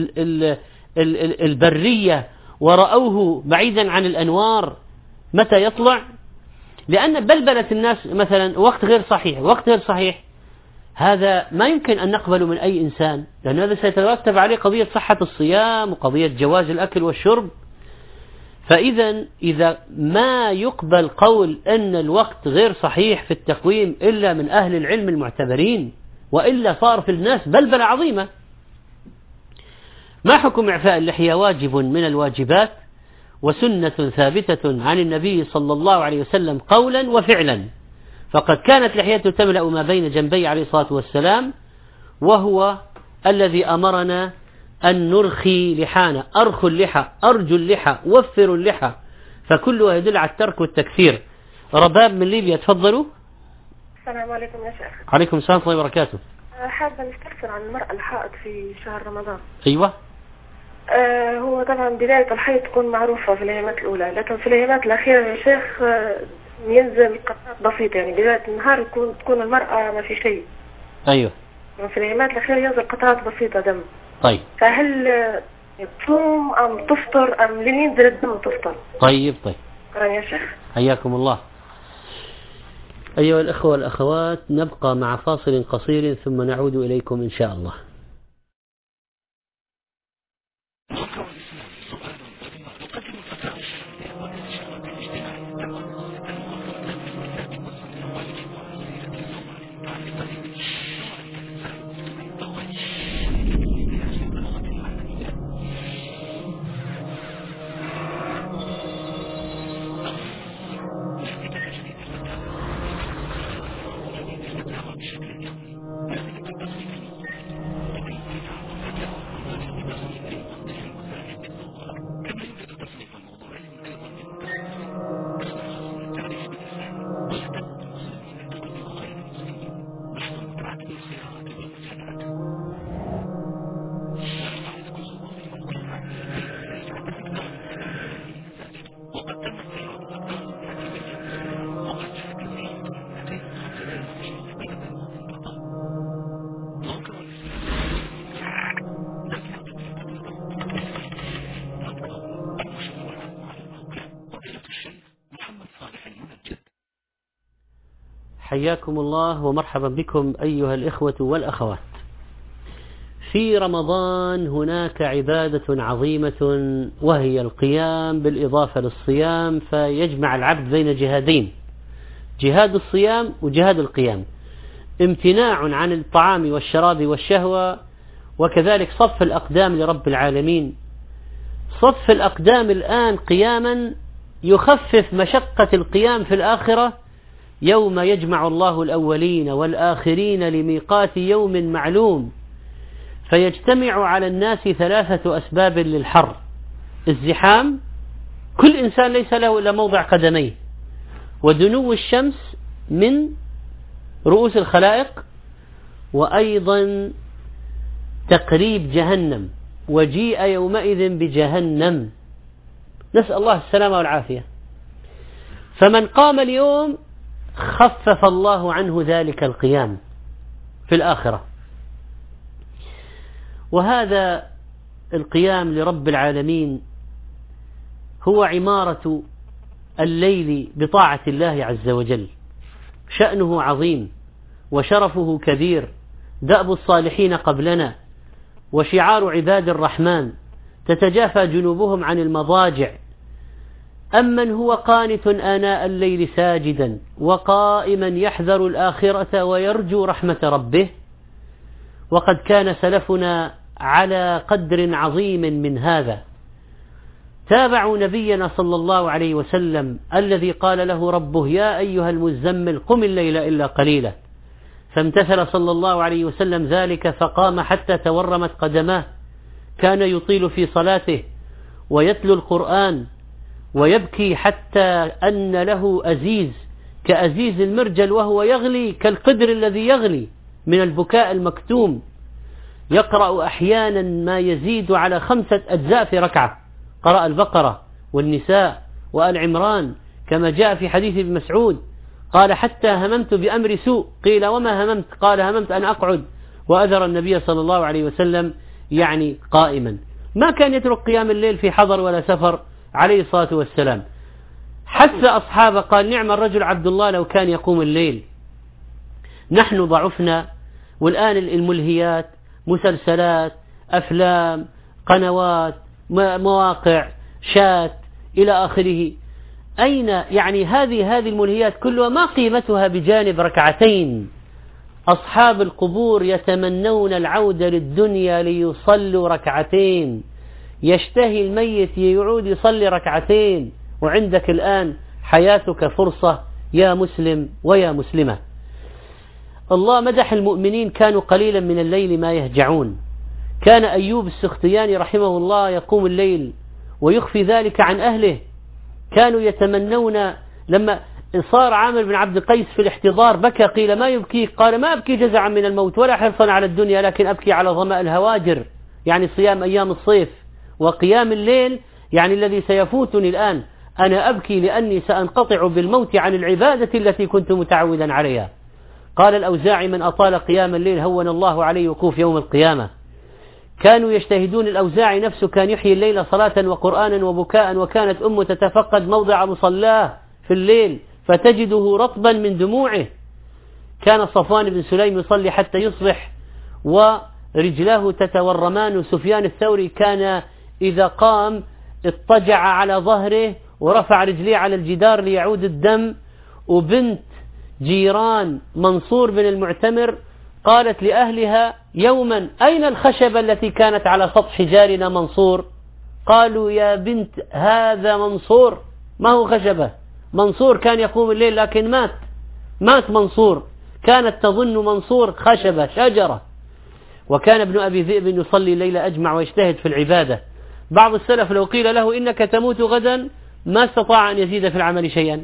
البرية ورأوه بعيدا عن الأنوار متى يطلع؟ لأن بلبلة الناس مثلا وقت غير صحيح، وقت غير صحيح هذا ما يمكن أن نقبله من أي إنسان، لأن هذا سيترتب عليه قضية صحة الصيام وقضية جواز الأكل والشرب. فإذا إذا ما يقبل قول أن الوقت غير صحيح في التقويم إلا من أهل العلم المعتبرين، وإلا صار في الناس بلبلة عظيمة. ما حكم إعفاء اللحية؟ واجب من الواجبات وسنة ثابتة عن النبي صلى الله عليه وسلم قولا وفعلا، فقد كانت لحيته تملأ ما بين جنبي عليه الصلاة والسلام، وهو الذي أمرنا أن نرخي لحانا، أرخوا اللحى، أرجوا اللحى، وفروا اللحى، فكلها يدل على الترك والتكثير. رباب من ليبيا، تفضلوا. السلام عليكم يا شيخ. عليكم السلام ورحمة الله وبركاته. حابة نستفسر عن المرأة الحائض في شهر رمضان. أيوة. آه هو طبعا بداية الحيض تكون معروفة في الأيامات الأولى، لكن في الأيامات الأخيرة يا شيخ آه ينزل قطرات بسيطة، يعني بداية النهار يكون تكون المرأة ما في شيء. أيوة. في الأيامات الأخيرة ينزل قطرات بسيطة دم. طيب. فهل تصوم أم تفطر أم لين ينزل الدم تفطر؟ طيب طيب. شكرا يا شيخ. حياكم الله. أيها الأخوة والأخوات، نبقى مع فاصل قصير ثم نعود إليكم إن شاء الله. حياكم الله ومرحبا بكم أيها الإخوة والأخوات. في رمضان هناك عبادة عظيمة وهي القيام بالإضافة للصيام، فيجمع العبد بين جهادين، جهاد الصيام وجهاد القيام، امتناع عن الطعام والشراب والشهوة، وكذلك صف الأقدام لرب العالمين. صف الأقدام الآن قياما يخفف مشقة القيام في الآخرة يوم يجمع الله الأولين والآخرين لميقات يوم معلوم، فيجتمع على الناس ثلاثة أسباب للحر: الزحام، كل إنسان ليس له إلا موضع قدميه، ودنو الشمس من رؤوس الخلائق، وأيضا تقريب جهنم، وجيء يومئذ بجهنم، نسأل الله السلامة والعافية. فمن قام اليوم خفف الله عنه ذلك القيام في الآخرة. وهذا القيام لرب العالمين هو عمارة الليل بطاعة الله عز وجل، شأنه عظيم وشرفه كبير، دأب الصالحين قبلنا وشعار عباد الرحمن، تتجافى جنوبهم عن المضاجع. أمن هو قانت آناء الليل ساجدا وقائما يحذر الآخرة ويرجو رحمة ربه. وقد كان سلفنا على قدر عظيم من هذا، تابعوا نبينا صلى الله عليه وسلم الذي قال له ربه: يا أيها المزمل قم الليل إلا قليلا، فامتثل صلى الله عليه وسلم ذلك فقام حتى تورمت قدماه. كان يطيل في صلاته ويتلو القرآن ويبكي حتى أن له أزيز كأزيز المرجل وهو يغلي كالقدر الذي يغلي من البكاء المكتوم. يقرأ أحيانا ما يزيد على خمسة أجزاء في ركعة، قرأ البقرة والنساء وآل عمران كما جاء في حديث ابن مسعود، قال: حتى هممت بأمر سوء. قيل: وما هممت؟ قال: هممت أن أقعد وأذر النبي صلى الله عليه وسلم يعني قائما. ما كان يترك قيام الليل في حضر ولا سفر عليه الصلاة والسلام. حث أصحابه قال: نعم الرجل عبد الله لو كان يقوم الليل. نحن ضعفنا، والآن الملهيات، مسلسلات، أفلام، قنوات، مواقع، شات إلى آخره، أين يعني هذه هذه الملهيات كلها ما قيمتها بجانب ركعتين؟ أصحاب القبور يتمنون العودة للدنيا ليصلوا ركعتين، يشتهي الميت يعود يصلي ركعتين، وعندك الآن حياتك فرصة يا مسلم ويا مسلمة. الله مدح المؤمنين: كانوا قليلا من الليل ما يهجعون. كان أيوب السختياني رحمه الله يقوم الليل ويخفي ذلك عن أهله. كانوا يتمنون، لما صار عامر بن عبد القيس في الاحتضار بكى، قيل: ما يبكيك؟ قال: ما أبكي جزعا من الموت ولا حرصا على الدنيا، لكن أبكي على ظمأ الهواجر، يعني صيام أيام الصيف وقيام الليل، يعني الذي سيفوتني الآن. أنا أبكي لأني سأنقطع بالموت عن العبادة التي كنت متعودا عليها. قال الأوزاعي: من أطال قيام الليل هون الله عليه وقوف يوم القيامة. كانوا يجتهدون. الأوزاعي نفسه كان يحيي الليل صلاة وقرآنا وبكاء، وكانت أمه تتفقد موضع مصلاه في الليل فتجده رطبا من دموعه. كان صفوان بن سليم يصلي حتى يصبح ورجلاه تتورمان. سفيان الثوري كان إذا قام اضطجع على ظهره ورفع رجليه على الجدار ليعود الدم. وبنت جيران منصور بن المعتمر قالت لأهلها يوما: أين الخشبة التي كانت على سطح جارنا منصور؟ قالوا: يا بنت هذا منصور، ما هو خشبة. منصور كان يقوم الليل لكن مات مات منصور. كانت تظن منصور خشبة شجرة. وكان ابن أبي ذئب يصلي الليل أجمع ويجتهد في العبادة. بعض السلف لو قيل له: إنك تموت غدا، ما استطاع أن يزيد في العمل شيئا.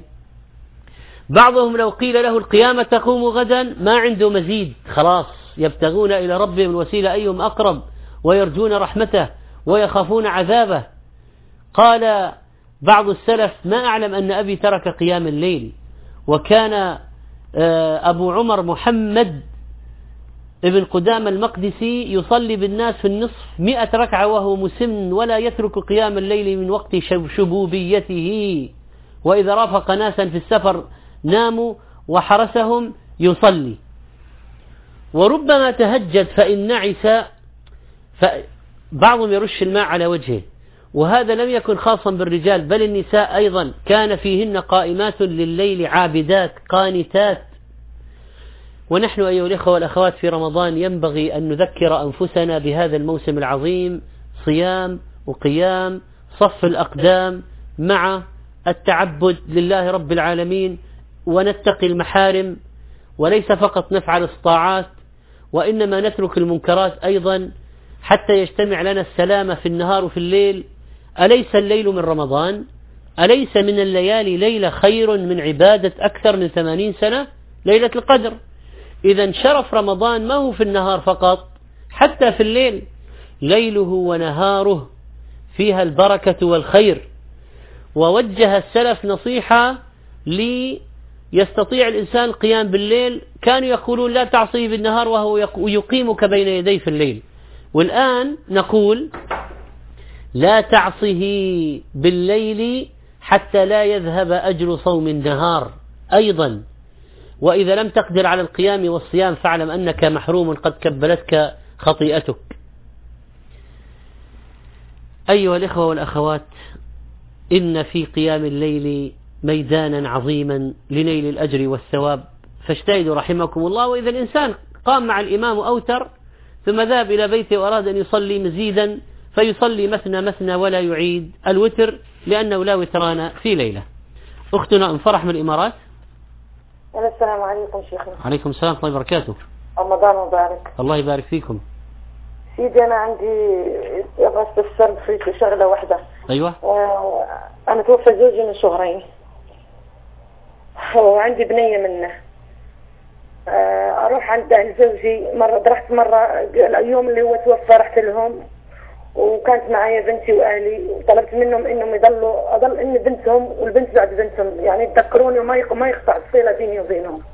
بعضهم لو قيل له: القيامة تقوم غدا، ما عنده مزيد، خلاص يبتغون إلى ربهم الوسيلة أيهم أقرب، ويرجون رحمته ويخافون عذابه. قال بعض السلف: ما أعلم أن أبي ترك قيام الليل. وكان أبو عمر محمد ابن قدامة المقدسي يصلي بالناس في النصف مئة ركعة وهو مسن، ولا يترك قيام الليل من وقت شبوبيته. وإذا رافق ناسا في السفر ناموا وحرسهم يصلي. وربما تهجد فإن نعس، فبعضهم يرش الماء على وجهه. وهذا لم يكن خاصا بالرجال، بل النساء أيضا كان فيهن قائمات لليل عابدات قانتات. ونحن أيها الإخوة والأخوات في رمضان ينبغي أن نذكر أنفسنا بهذا الموسم العظيم، صيام وقيام صف الأقدام مع التعبد لله رب العالمين، ونتقي المحارم، وليس فقط نفعل الطاعات وإنما نترك المنكرات أيضا حتى يجتمع لنا السلامة في النهار وفي الليل. أليس الليل من رمضان؟ أليس من الليالي ليلة خير من عبادة أكثر من ثمانين سنة ليلة القدر؟ إذا شرف رمضان ما هو في النهار فقط، حتى في الليل، ليله ونهاره فيها البركة والخير. ووجه السلف نصيحة ليستطيع الإنسان القيام بالليل، كانوا يقولون لا تعصي بالنهار وهو يقيمك بين يديه في الليل، والآن نقول لا تعصه بالليل حتى لا يذهب أجر صوم النهار أيضا. وإذا لم تقدر على القيام والصيام فاعلم أنك محروم، قد كبلتك خطيئتك. أيها الإخوة والأخوات، إن في قيام الليل ميدانا عظيما لنيل الأجر والثواب، فاجتهدوا رحمكم الله. وإذا الإنسان قام مع الإمام أوتر ثم ذهب إلى بيته وأراد أن يصلي مزيدا فيصلي مثنى مثنى ولا يعيد الوتر، لأنه لا وتران في ليلة. أختنا أم فرح من الإمارات. السلام عليكم شيخنا. عليكم السلام ورحمة الله وبركاته. رمضان مبارك. الله يبارك فيكم. سيدي أنا عندي بس السرد في شغلة واحدة. أيوة. آه أنا توفى زوجي من شهرين وعندي بنية منه. آه أروح عند أهل زوجي مرة، رحت مرة اليوم اللي هو توفى رحت لهم، وكانت معايا بنتي وأهلي، وطلبت منهم إنهم يضلوا أضل إني بنتهم والبنت بعد بنتهم، يعني يتذكروني وما ما يقطع الصلة بيني وبينهم.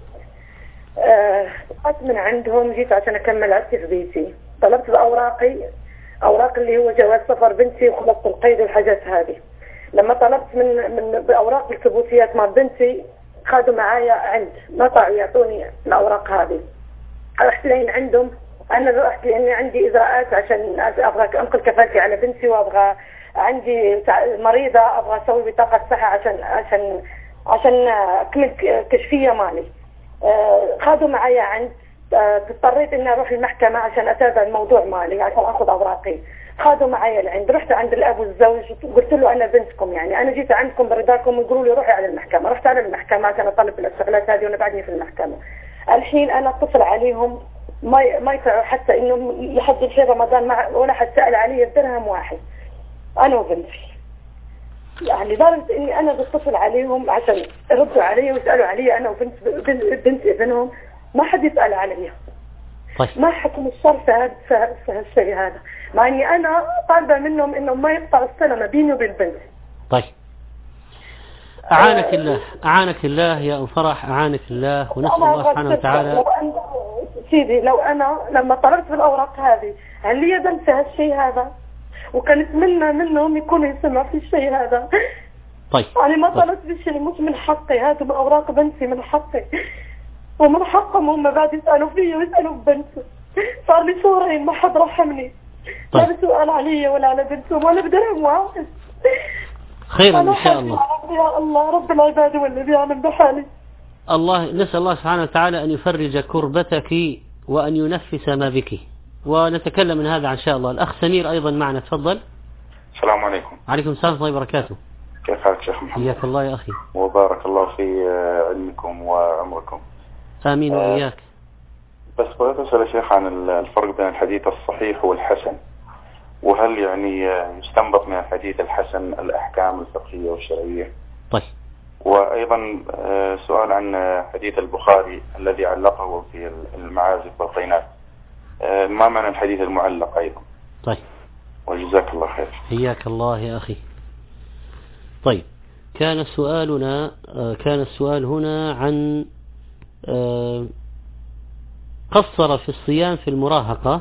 آه من عندهم جيت عشان أكمل عدتي في بيتي، طلبت بأوراقي، أوراق اللي هو جواز سفر بنتي وخلصت القيد والحاجات هذه. لما طلبت من من بأوراق الثبوتيات مع بنتي خدوا معايا عند ما طاعوا يعطوني الأوراق هذه. رحت لين عندهم، أنا رحت لأني عندي إجراءات عشان أبغى أنقل كفالتي على بنتي، وأبغى عندي مريضة أبغى أسوي بطاقة صحة عشان عشان عشان أكمل كشفية مالي. خدوا معايا عند، اضطريت اني اروح المحكمة عشان اتابع الموضوع مالي عشان اخذ اوراقي. خدوا معايا لعند، رحت عند الاب والزوج قلت له انا بنتكم، يعني انا جيت عندكم برضاكم، ويقولوا لي روحي على المحكمة. رحت على المحكمة عشان اطلب الشغلات هذه وانا بعدني في المحكمة. الحين انا اتصل عليهم ما ما يطلعوا حتى انهم يحدد في رمضان مع ولا حد سأل علي بدرهم واحد انا وبنتي، يعني لدرجة اني انا بتصل عليهم عشان يردوا علي ويسألوا علي انا وبنت بنت, بنت ابنهم، ما حد يسأل علي. طيب. ما حكم الشر في هذا في هالشيء هذا، مع اني انا طالبه منهم انهم ما يقطعوا الصله ما بيني وبين بنتي. طيب اعانك آه الله، اعانك الله يا ام فرح، اعانك الله، ونسال الله سبحانه وتعالى. لو أنا سيدي لو انا لما طلبت بالاوراق هذه هل لي يد في هالشيء هذا؟ وكان اتمنى منهم يكونوا يسمعوا في الشيء هذا. طيب انا ما طلبت بشيء، مش من حقي، هذا من اوراق بنتي من حقي، ومن حقهم هم بعد يسألوا فيا ويسألوا ببنتي. صار لي شهرين ما حد رحمني. طيب. لا بسؤال علي ولا على بنتهم ولا بدرهم واحد. خيرا إن شاء الله. يا الله رب العباد والذي يعلم بحالي. الله نسأل الله سبحانه وتعالى أن يفرج كربتك وأن ينفس ما بك، ونتكلم من هذا إن شاء الله. الأخ سمير أيضا معنا، تفضل. السلام عليكم. عليكم السلام ورحمة الله وبركاته. كيف حالك شيخ محمد؟ حياك الله يا أخي. وبارك الله في علمكم وعمركم. آمين وإياك. بس بغيت أسأل يا شيخ عن الفرق بين الحديث الصحيح والحسن، وهل يعني يستنبط من الحديث الحسن الأحكام الفقهية والشرعية؟ طيب. وأيضا سؤال عن حديث البخاري الذي علقه في المعازف والقينات، ما معنى الحديث المعلق أيضا؟ طيب. وجزاك الله خير. حياك الله يا أخي. طيب، كان سؤالنا كان السؤال هنا عن قصر في الصيام في المراهقة،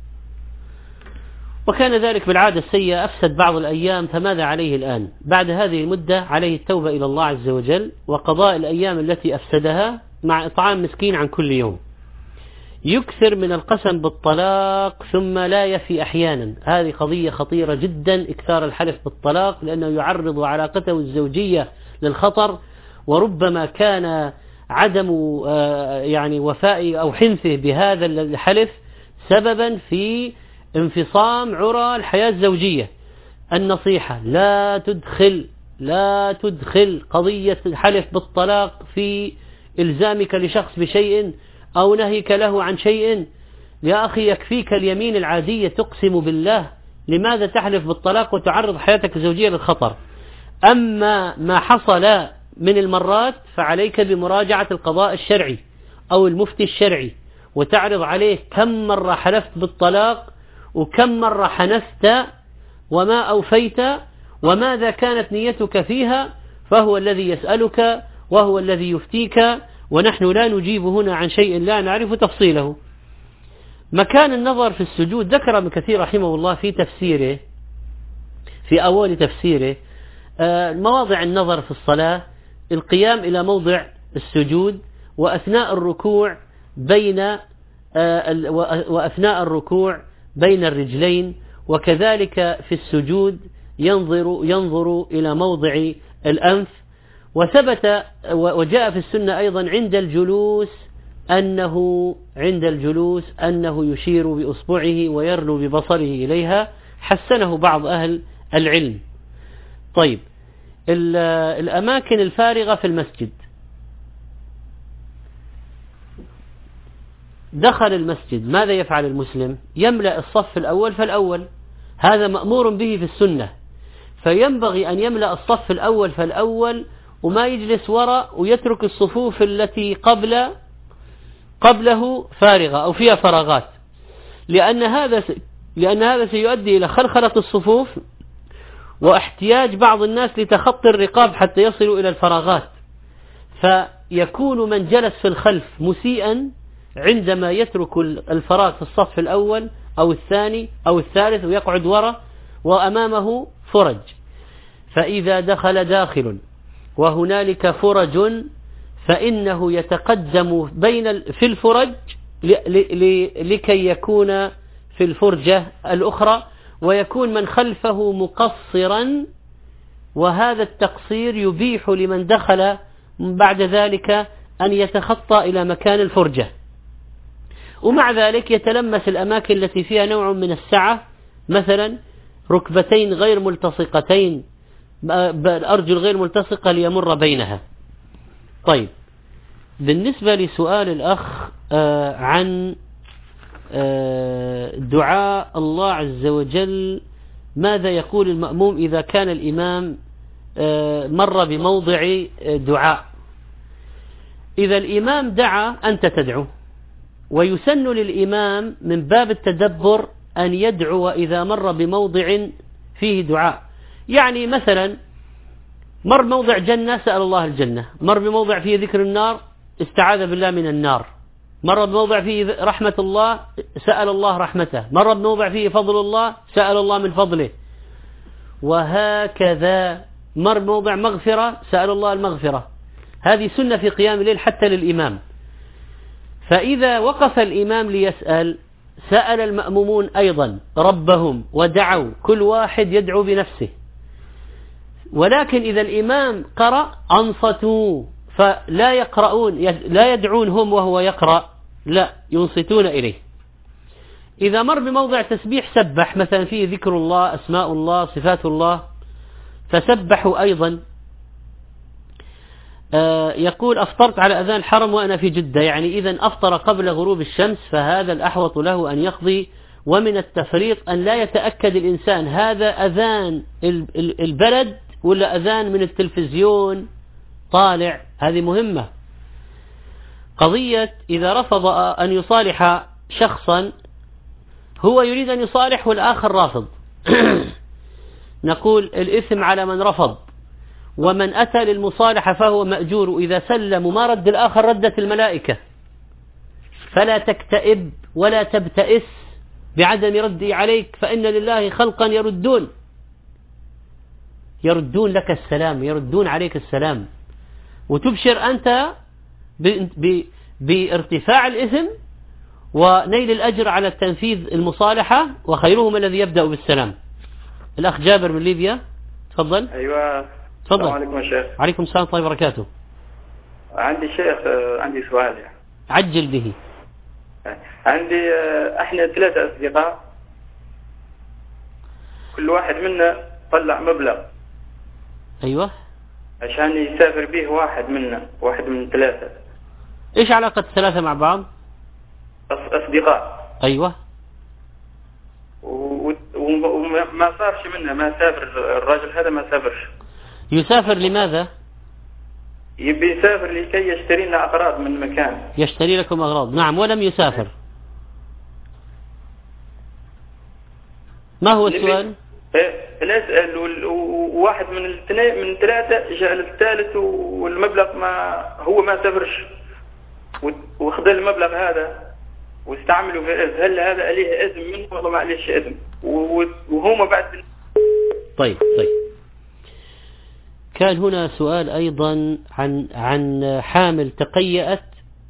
وكان ذلك بالعادة السيئة، أفسد بعض الأيام، فماذا عليه الآن؟ بعد هذه المدة عليه التوبة إلى الله عز وجل وقضاء الأيام التي أفسدها مع إطعام مسكين عن كل يوم. يكثر من القسم بالطلاق ثم لا يفي أحيانا، هذه قضية خطيرة جدا، إكثار الحلف بالطلاق، لأنه يعرض علاقته الزوجية للخطر، وربما كان عدم يعني وفاء أو حنثه بهذا الحلف سببا في انفصام عرى الحياة الزوجية. النصيحة، لا تدخل لا تدخل قضية الحلف بالطلاق في إلزامك لشخص بشيء أو نهيك له عن شيء. يا أخي يكفيك اليمين العادية تقسم بالله، لماذا تحلف بالطلاق وتعرض حياتك الزوجية للخطر؟ أما ما حصل من المرات فعليك بمراجعة القضاء الشرعي أو المفتي الشرعي، وتعرض عليه كم مرة حلفت بالطلاق وكم مرة حنست وما أوفيت وماذا كانت نيتك فيها، فهو الذي يسألك وهو الذي يفتيك، ونحن لا نجيب هنا عن شيء لا نعرف تفصيله. مكان النظر في السجود ذكر ابن كثير رحمه الله في تفسيره في أول تفسيره مواضع النظر في الصلاة: القيام إلى موضع السجود، وأثناء الركوع بين وأثناء الركوع بين الرجلين، وكذلك في السجود ينظر ينظر إلى موضع الأنف. وثبت وجاء في السنة أيضا عند الجلوس أنه عند الجلوس أنه يشير بأصبعه ويرنو ببصره إليها، حسنه بعض أهل العلم. طيب، الأماكن الفارغة في المسجد: دخل المسجد ماذا يفعل المسلم؟ يملأ الصف الأول فالأول، هذا مأمور به في السنة، فينبغي أن يملأ الصف الأول فالأول وما يجلس وراء ويترك الصفوف التي قبل قبله فارغة أو فيها فراغات، لأن هذا لأن هذا سيؤدي إلى خلخلة الصفوف واحتياج بعض الناس لتخطي الرقاب حتى يصلوا إلى الفراغات، فيكون من جلس في الخلف مسيئا عندما يترك الفراغ في الصف الأول أو الثاني أو الثالث ويقعد وراء وأمامه فرج. فإذا دخل داخل وهنالك فرج فإنه يتقدم بين في الفرج لكي يكون في الفرجة الأخرى، ويكون من خلفه مقصرا، وهذا التقصير يبيح لمن دخل بعد ذلك أن يتخطى إلى مكان الفرجة. ومع ذلك يتلمس الأماكن التي فيها نوع من السعة، مثلا ركبتين غير ملتصقتين، الأرجل غير ملتصقة ليمر بينها. طيب، بالنسبة لسؤال الأخ عن دعاء الله عز وجل، ماذا يقول المأموم إذا كان الإمام مر بموضع دعاء؟ إذا الإمام دعا أنت تدعو، ويسن للإمام من باب التدبر أن يدعو إذا مر بموضع فيه دعاء. يعني مثلا مر بموضع جنة سأل الله الجنة، مر بموضع فيه ذكر النار استعاذ بالله من النار، مر بموضع فيه رحمة الله سأل الله رحمته، مر بموضع فيه فضل الله سأل الله من فضله، وهكذا مر بموضع مغفرة سأل الله المغفرة. هذه سنة في قيام الليل حتى للإمام. فإذا وقف الإمام ليسأل سأل المأمومون أيضا ربهم ودعوا، كل واحد يدعو بنفسه. ولكن إذا الإمام قرأ أنصتوا، فلا يقرؤون لا يدعون هم وهو يقرأ، لا ينصتون إليه. إذا مر بموضع تسبيح سبح، مثلا فيه ذكر الله أسماء الله صفات الله، فسبحوا أيضا. آه يقول أفطرت على أذان الحرم وأنا في جدة، يعني إذا أفطر قبل غروب الشمس، فهذا الأحوط له أن يقضي. ومن التفريط أن لا يتأكد الإنسان هذا أذان البلد ولا أذان من التلفزيون طالع، هذه مهمة. قضية إذا رفض أن يصالح شخصا، هو يريد أن يصالح والآخر رافض نقول الإثم على من رفض، ومن أتى للمصالحة فهو مأجور، إذا سلم ما رد الآخر ردت الملائكة. فلا تكتئب ولا تبتئس بعدم ردي عليك، فإن لله خلقا يردون يردون لك السلام، يردون عليك السلام، وتبشر أنت بارتفاع الإثم ونيل الأجر على تنفيذ المصالحة، وخيرهم الذي يبدأ بالسلام. الأخ جابر من ليبيا، تفضل. أيوة، تفضل. السلام عليكم يا شيخ. عليكم السلام ورحمة الله وبركاته. عندي شيخ عندي سؤال يعني. عجل به. عندي احنا ثلاثة أصدقاء، كل واحد منا طلع مبلغ أيوة عشان يسافر به واحد منا واحد من ثلاثة. إيش علاقة الثلاثة مع بعض؟ أصدقاء. أيوة. وما صارش منه، ما سافر الرجل هذا، ما سافرش. يسافر لماذا؟ يبي يسافر لكي يشتري لنا أغراض من مكان. يشتري لكم أغراض، نعم، ولم يسافر. ما هو السؤال؟ نسأل واحد من الاثنين من ثلاثة جاء الثالث والمبلغ ما هو ما سافرش، واخذ المبلغ هذا واستعملوا في إذن. هل هذا عليه إذن منه ولا ما عليهش إذن؟ وهما بعد. طيب طيب. كان هنا سؤال أيضا عن عن حامل تقيأت،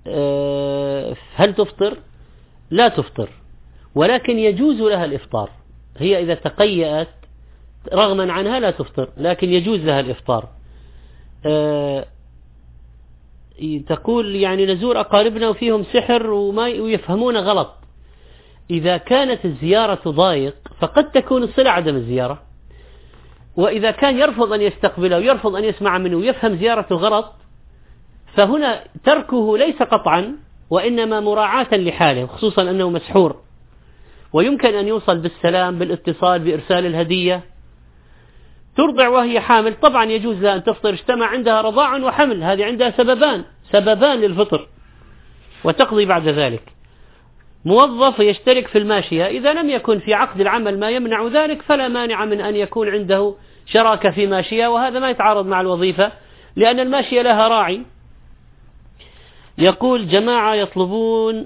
هل تفطر؟ لا تفطر، ولكن يجوز لها الإفطار. هي إذا تقيأت رغما عنها لا تفطر، لكن يجوز لها الإفطار. أه تقول يعني نزور أقاربنا وفيهم سحر وما ويفهمون غلط. إذا كانت الزيارة ضايق فقد تكون الصلة عدم الزيارة، وإذا كان يرفض أن يستقبله ويرفض أن يسمع منه ويفهم زيارته غلط، فهنا تركه ليس قطعا وإنما مراعاة لحاله، خصوصا أنه مسحور ويمكن أن يوصل بالسلام بالاتصال بإرسال الهدية. ترضع وهي حامل، طبعا يجوز لها أن تفطر، اجتمع عندها رضاع وحمل، هذه عندها سببان سببان للفطر، وتقضي بعد ذلك. موظف يشترك في الماشية، إذا لم يكن في عقد العمل ما يمنع ذلك فلا مانع من أن يكون عنده شراكة في ماشية، وهذا ما يتعارض مع الوظيفة لأن الماشية لها راعي. يقول جماعة يطلبون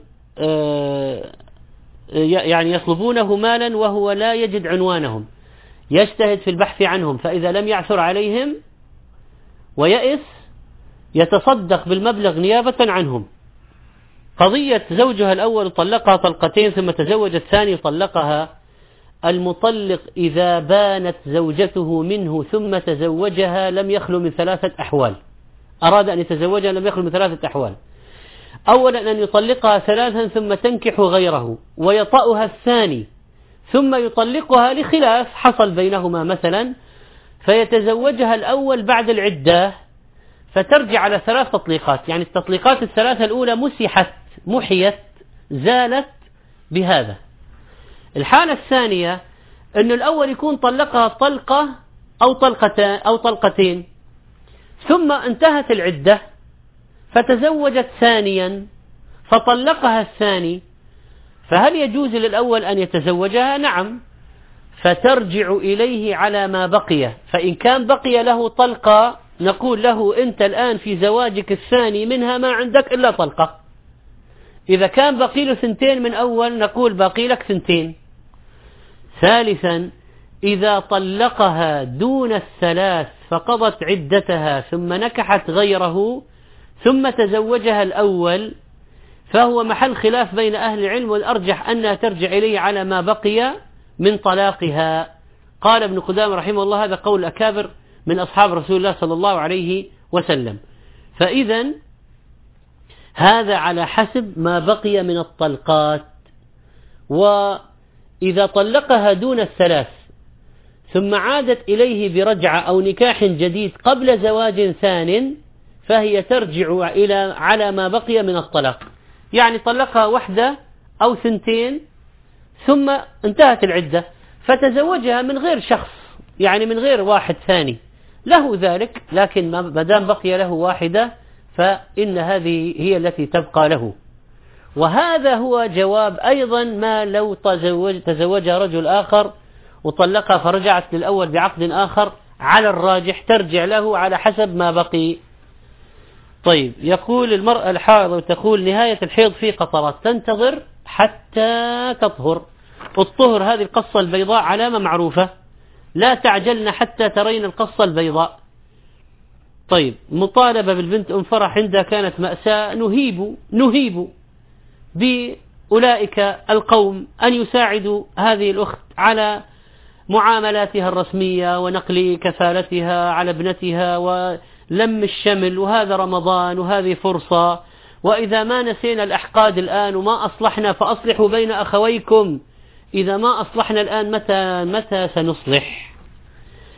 يعني يطلبونه مالا وهو لا يجد عنوانهم، يجتهد في البحث عنهم، فإذا لم يعثر عليهم ويأس يتصدق بالمبلغ نيابة عنهم. قضية زوجها الأول طلقها طلقتين ثم تزوج الثاني طلقها. المطلق إذا بانت زوجته منه ثم تزوجها لم يخلو من ثلاثة أحوال، أراد أن يتزوجها لم يخلو من ثلاثة أحوال. أولا أن يطلقها ثلاثا ثم تنكح غيره ويطأها الثاني ثم يطلقها لخلاف حصل بينهما مثلا، فيتزوجها الأول بعد العدة فترجع على ثلاث تطليقات، يعني التطليقات الثلاثة الأولى مسحت محيت زالت بهذا. الحالة الثانية أن الأول يكون طلقها طلقة أو طلقتين أو طلقتين ثم انتهت العدة فتزوجت ثانيا فطلقها الثاني، فهل يجوز للأول أن يتزوجها؟ نعم، فترجع إليه على ما بقي. فإن كان بقي له طلقة نقول له أنت الآن في زواجك الثاني منها ما عندك إلا طلقة. إذا كان بقي له ثنتين من أول نقول باقي لك ثنتين. ثالثا إذا طلقها دون الثلاث فقضت عدتها ثم نكحت غيره ثم تزوجها الأول فهو محل خلاف بين أهل العلم، والأرجح أنها ترجع إليه على ما بقي من طلاقها. قال ابن قدامة رحمه الله هذا قول أكابر من أصحاب رسول الله صلى الله عليه وسلم. فإذا هذا على حسب ما بقي من الطلقات. وإذا طلقها دون الثلاث ثم عادت إليه برجعة أو نكاح جديد قبل زواج ثان فهي ترجع إلى على ما بقي من الطلاق، يعني طلقها واحدة أو ثنتين ثم انتهت العدة فتزوجها من غير شخص، يعني من غير واحد ثاني له ذلك، لكن ما دام بقي له واحدة فإن هذه هي التي تبقى له. وهذا هو جواب أيضا ما لو تزوج تزوجها رجل آخر وطلقها فرجعت للأول بعقد آخر، على الراجح ترجع له على حسب ما بقي. طيب، يقول المرأة الحائض تقول نهاية الحيض في قطرات تنتظر حتى تطهر. الطهر هذه القصة البيضاء علامة معروفة، لا تعجلن حتى ترين القصة البيضاء. طيب، مطالبة بالبنت أم فرح عندها كانت مأساة، نهيب نهيب بأولئك القوم أن يساعدوا هذه الأخت على معاملاتها الرسمية ونقل كفالتها على ابنتها ولم الشمل، وهذا رمضان وهذه فرصة، وإذا ما نسينا الأحقاد الآن وما أصلحنا فأصلحوا بين أخويكم، إذا ما أصلحنا الآن متى متى سنصلح؟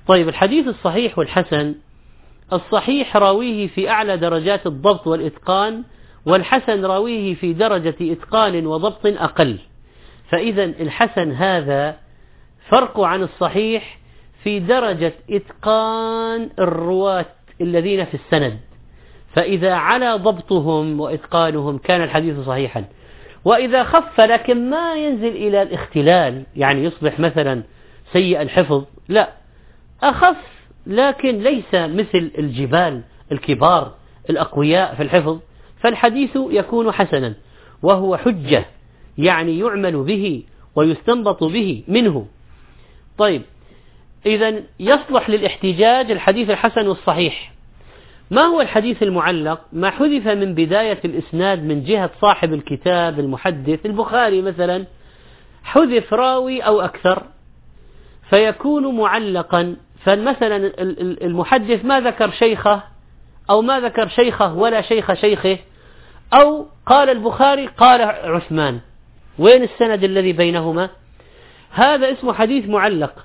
طيب الحديث الصحيح والحسن، الصحيح راويه في أعلى درجات الضبط والإتقان، والحسن راويه في درجة إتقان وضبط أقل. فإذا الحسن هذا فرق عن الصحيح في درجة إتقان الرواة الذين في السند، فإذا على ضبطهم وإتقانهم كان الحديث صحيحا. وإذا خف لكن ما ينزل إلى الاختلال، يعني يصبح مثلا سيء الحفظ، لا، أخف لكن ليس مثل الجبال الكبار الأقوياء في الحفظ، فالحديث يكون حسنا وهو حجة، يعني يعمل به ويستنبط به منه. طيب إذن يصلح للاحتجاج الحديث الحسن والصحيح. ما هو الحديث المعلق؟ ما حذف من بداية الإسناد من جهة صاحب الكتاب المحدث. البخاري مثلا حذف راوي أو أكثر فيكون معلقا، فمثلا المحدث ما ذكر شيخه أو ما ذكر شيخه ولا شيخ شيخه، أو قال البخاري قال عثمان، وين السند الذي بينهما؟ هذا اسمه حديث معلق.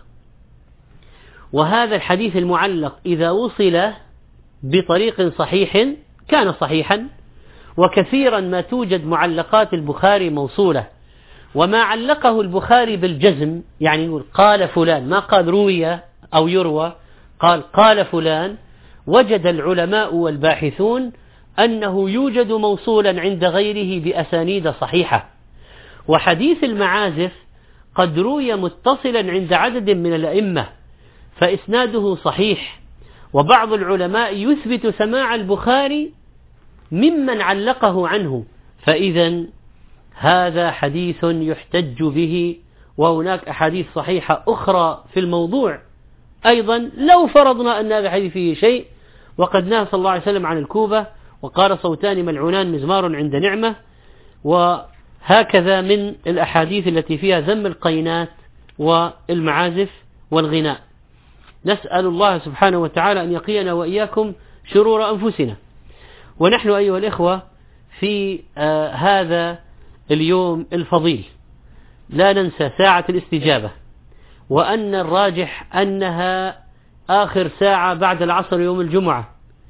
وهذا الحديث المعلق إذا وصل بطريق صحيح كان صحيحا، وكثيرا ما توجد معلقات البخاري موصولة، وما علقه البخاري بالجزم، يعني يقول قال فلان، ما قال روي أو يروى، قال قال فلان، وجد العلماء والباحثون أنه يوجد موصولا عند غيره بأسانيد صحيحة. وحديث المعازف قد روي متصلا عند عدد من الأئمة فإسناده صحيح، وبعض العلماء يثبت سماع البخاري ممن علقه عنه، فإذا هذا حديث يحتج به. وهناك أحاديث صحيحة أخرى في الموضوع أيضا لو فرضنا أن هذا الحديث فيه شيء، وقد نهى صلى الله عليه وسلم عن الكوبة وقال صوتان ملعونان مزمار عند نعمة، وهكذا من الأحاديث التي فيها ذم القينات والمعازف والغناء. نسأل الله سبحانه وتعالى أن يقينا وإياكم شرور أنفسنا. ونحن أيها الإخوة في آه هذا اليوم الفضيل لا ننسى ساعة الاستجابة، وأن الراجح أنها آخر ساعة بعد العصر يوم الجمعة،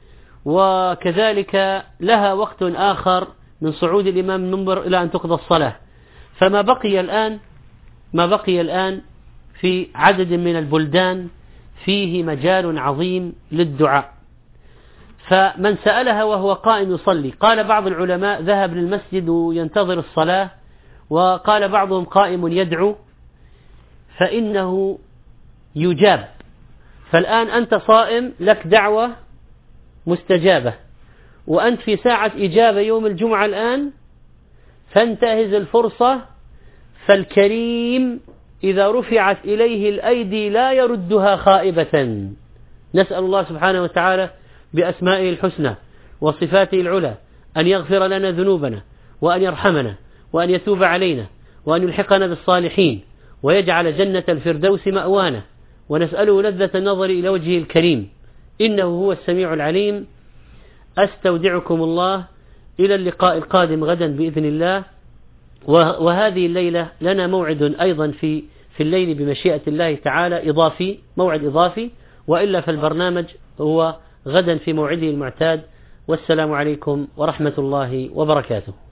وكذلك لها وقت آخر من صعود الإمام المنبر إلى أن تقضى الصلاة. فما بقي الآن ما بقي الآن في عدد من البلدان فيه مجال عظيم للدعاء، فمن سألها وهو قائم يصلي، قال بعض العلماء ذهب للمسجد وينتظر الصلاة، وقال بعضهم قائم يدعو، فإنه يجاب. فالآن أنت صائم لك دعوة مستجابة، وأنت في ساعة إجابة يوم الجمعة الآن، فانتهز الفرصة، فالكريم إذا رفعت إليه الأيدي لا يردها خائبة. نسأل الله سبحانه وتعالى بأسمائه الحسنى وصفاته العلى أن يغفر لنا ذنوبنا، وأن يرحمنا، وأن يتوب علينا، وأن يلحقنا بالصالحين، ويجعل جنة الفردوس مأوانا، ونسأله لذة النظر إلى وجهه الكريم إنه هو السميع العليم. أستودعكم الله إلى اللقاء القادم غدا بإذن الله. وهذه الليلة لنا موعد أيضا في في الليل بمشيئة الله تعالى إضافي، موعد إضافي، وإلا فالبرنامج هو غدا في موعده المعتاد. والسلام عليكم ورحمة الله وبركاته.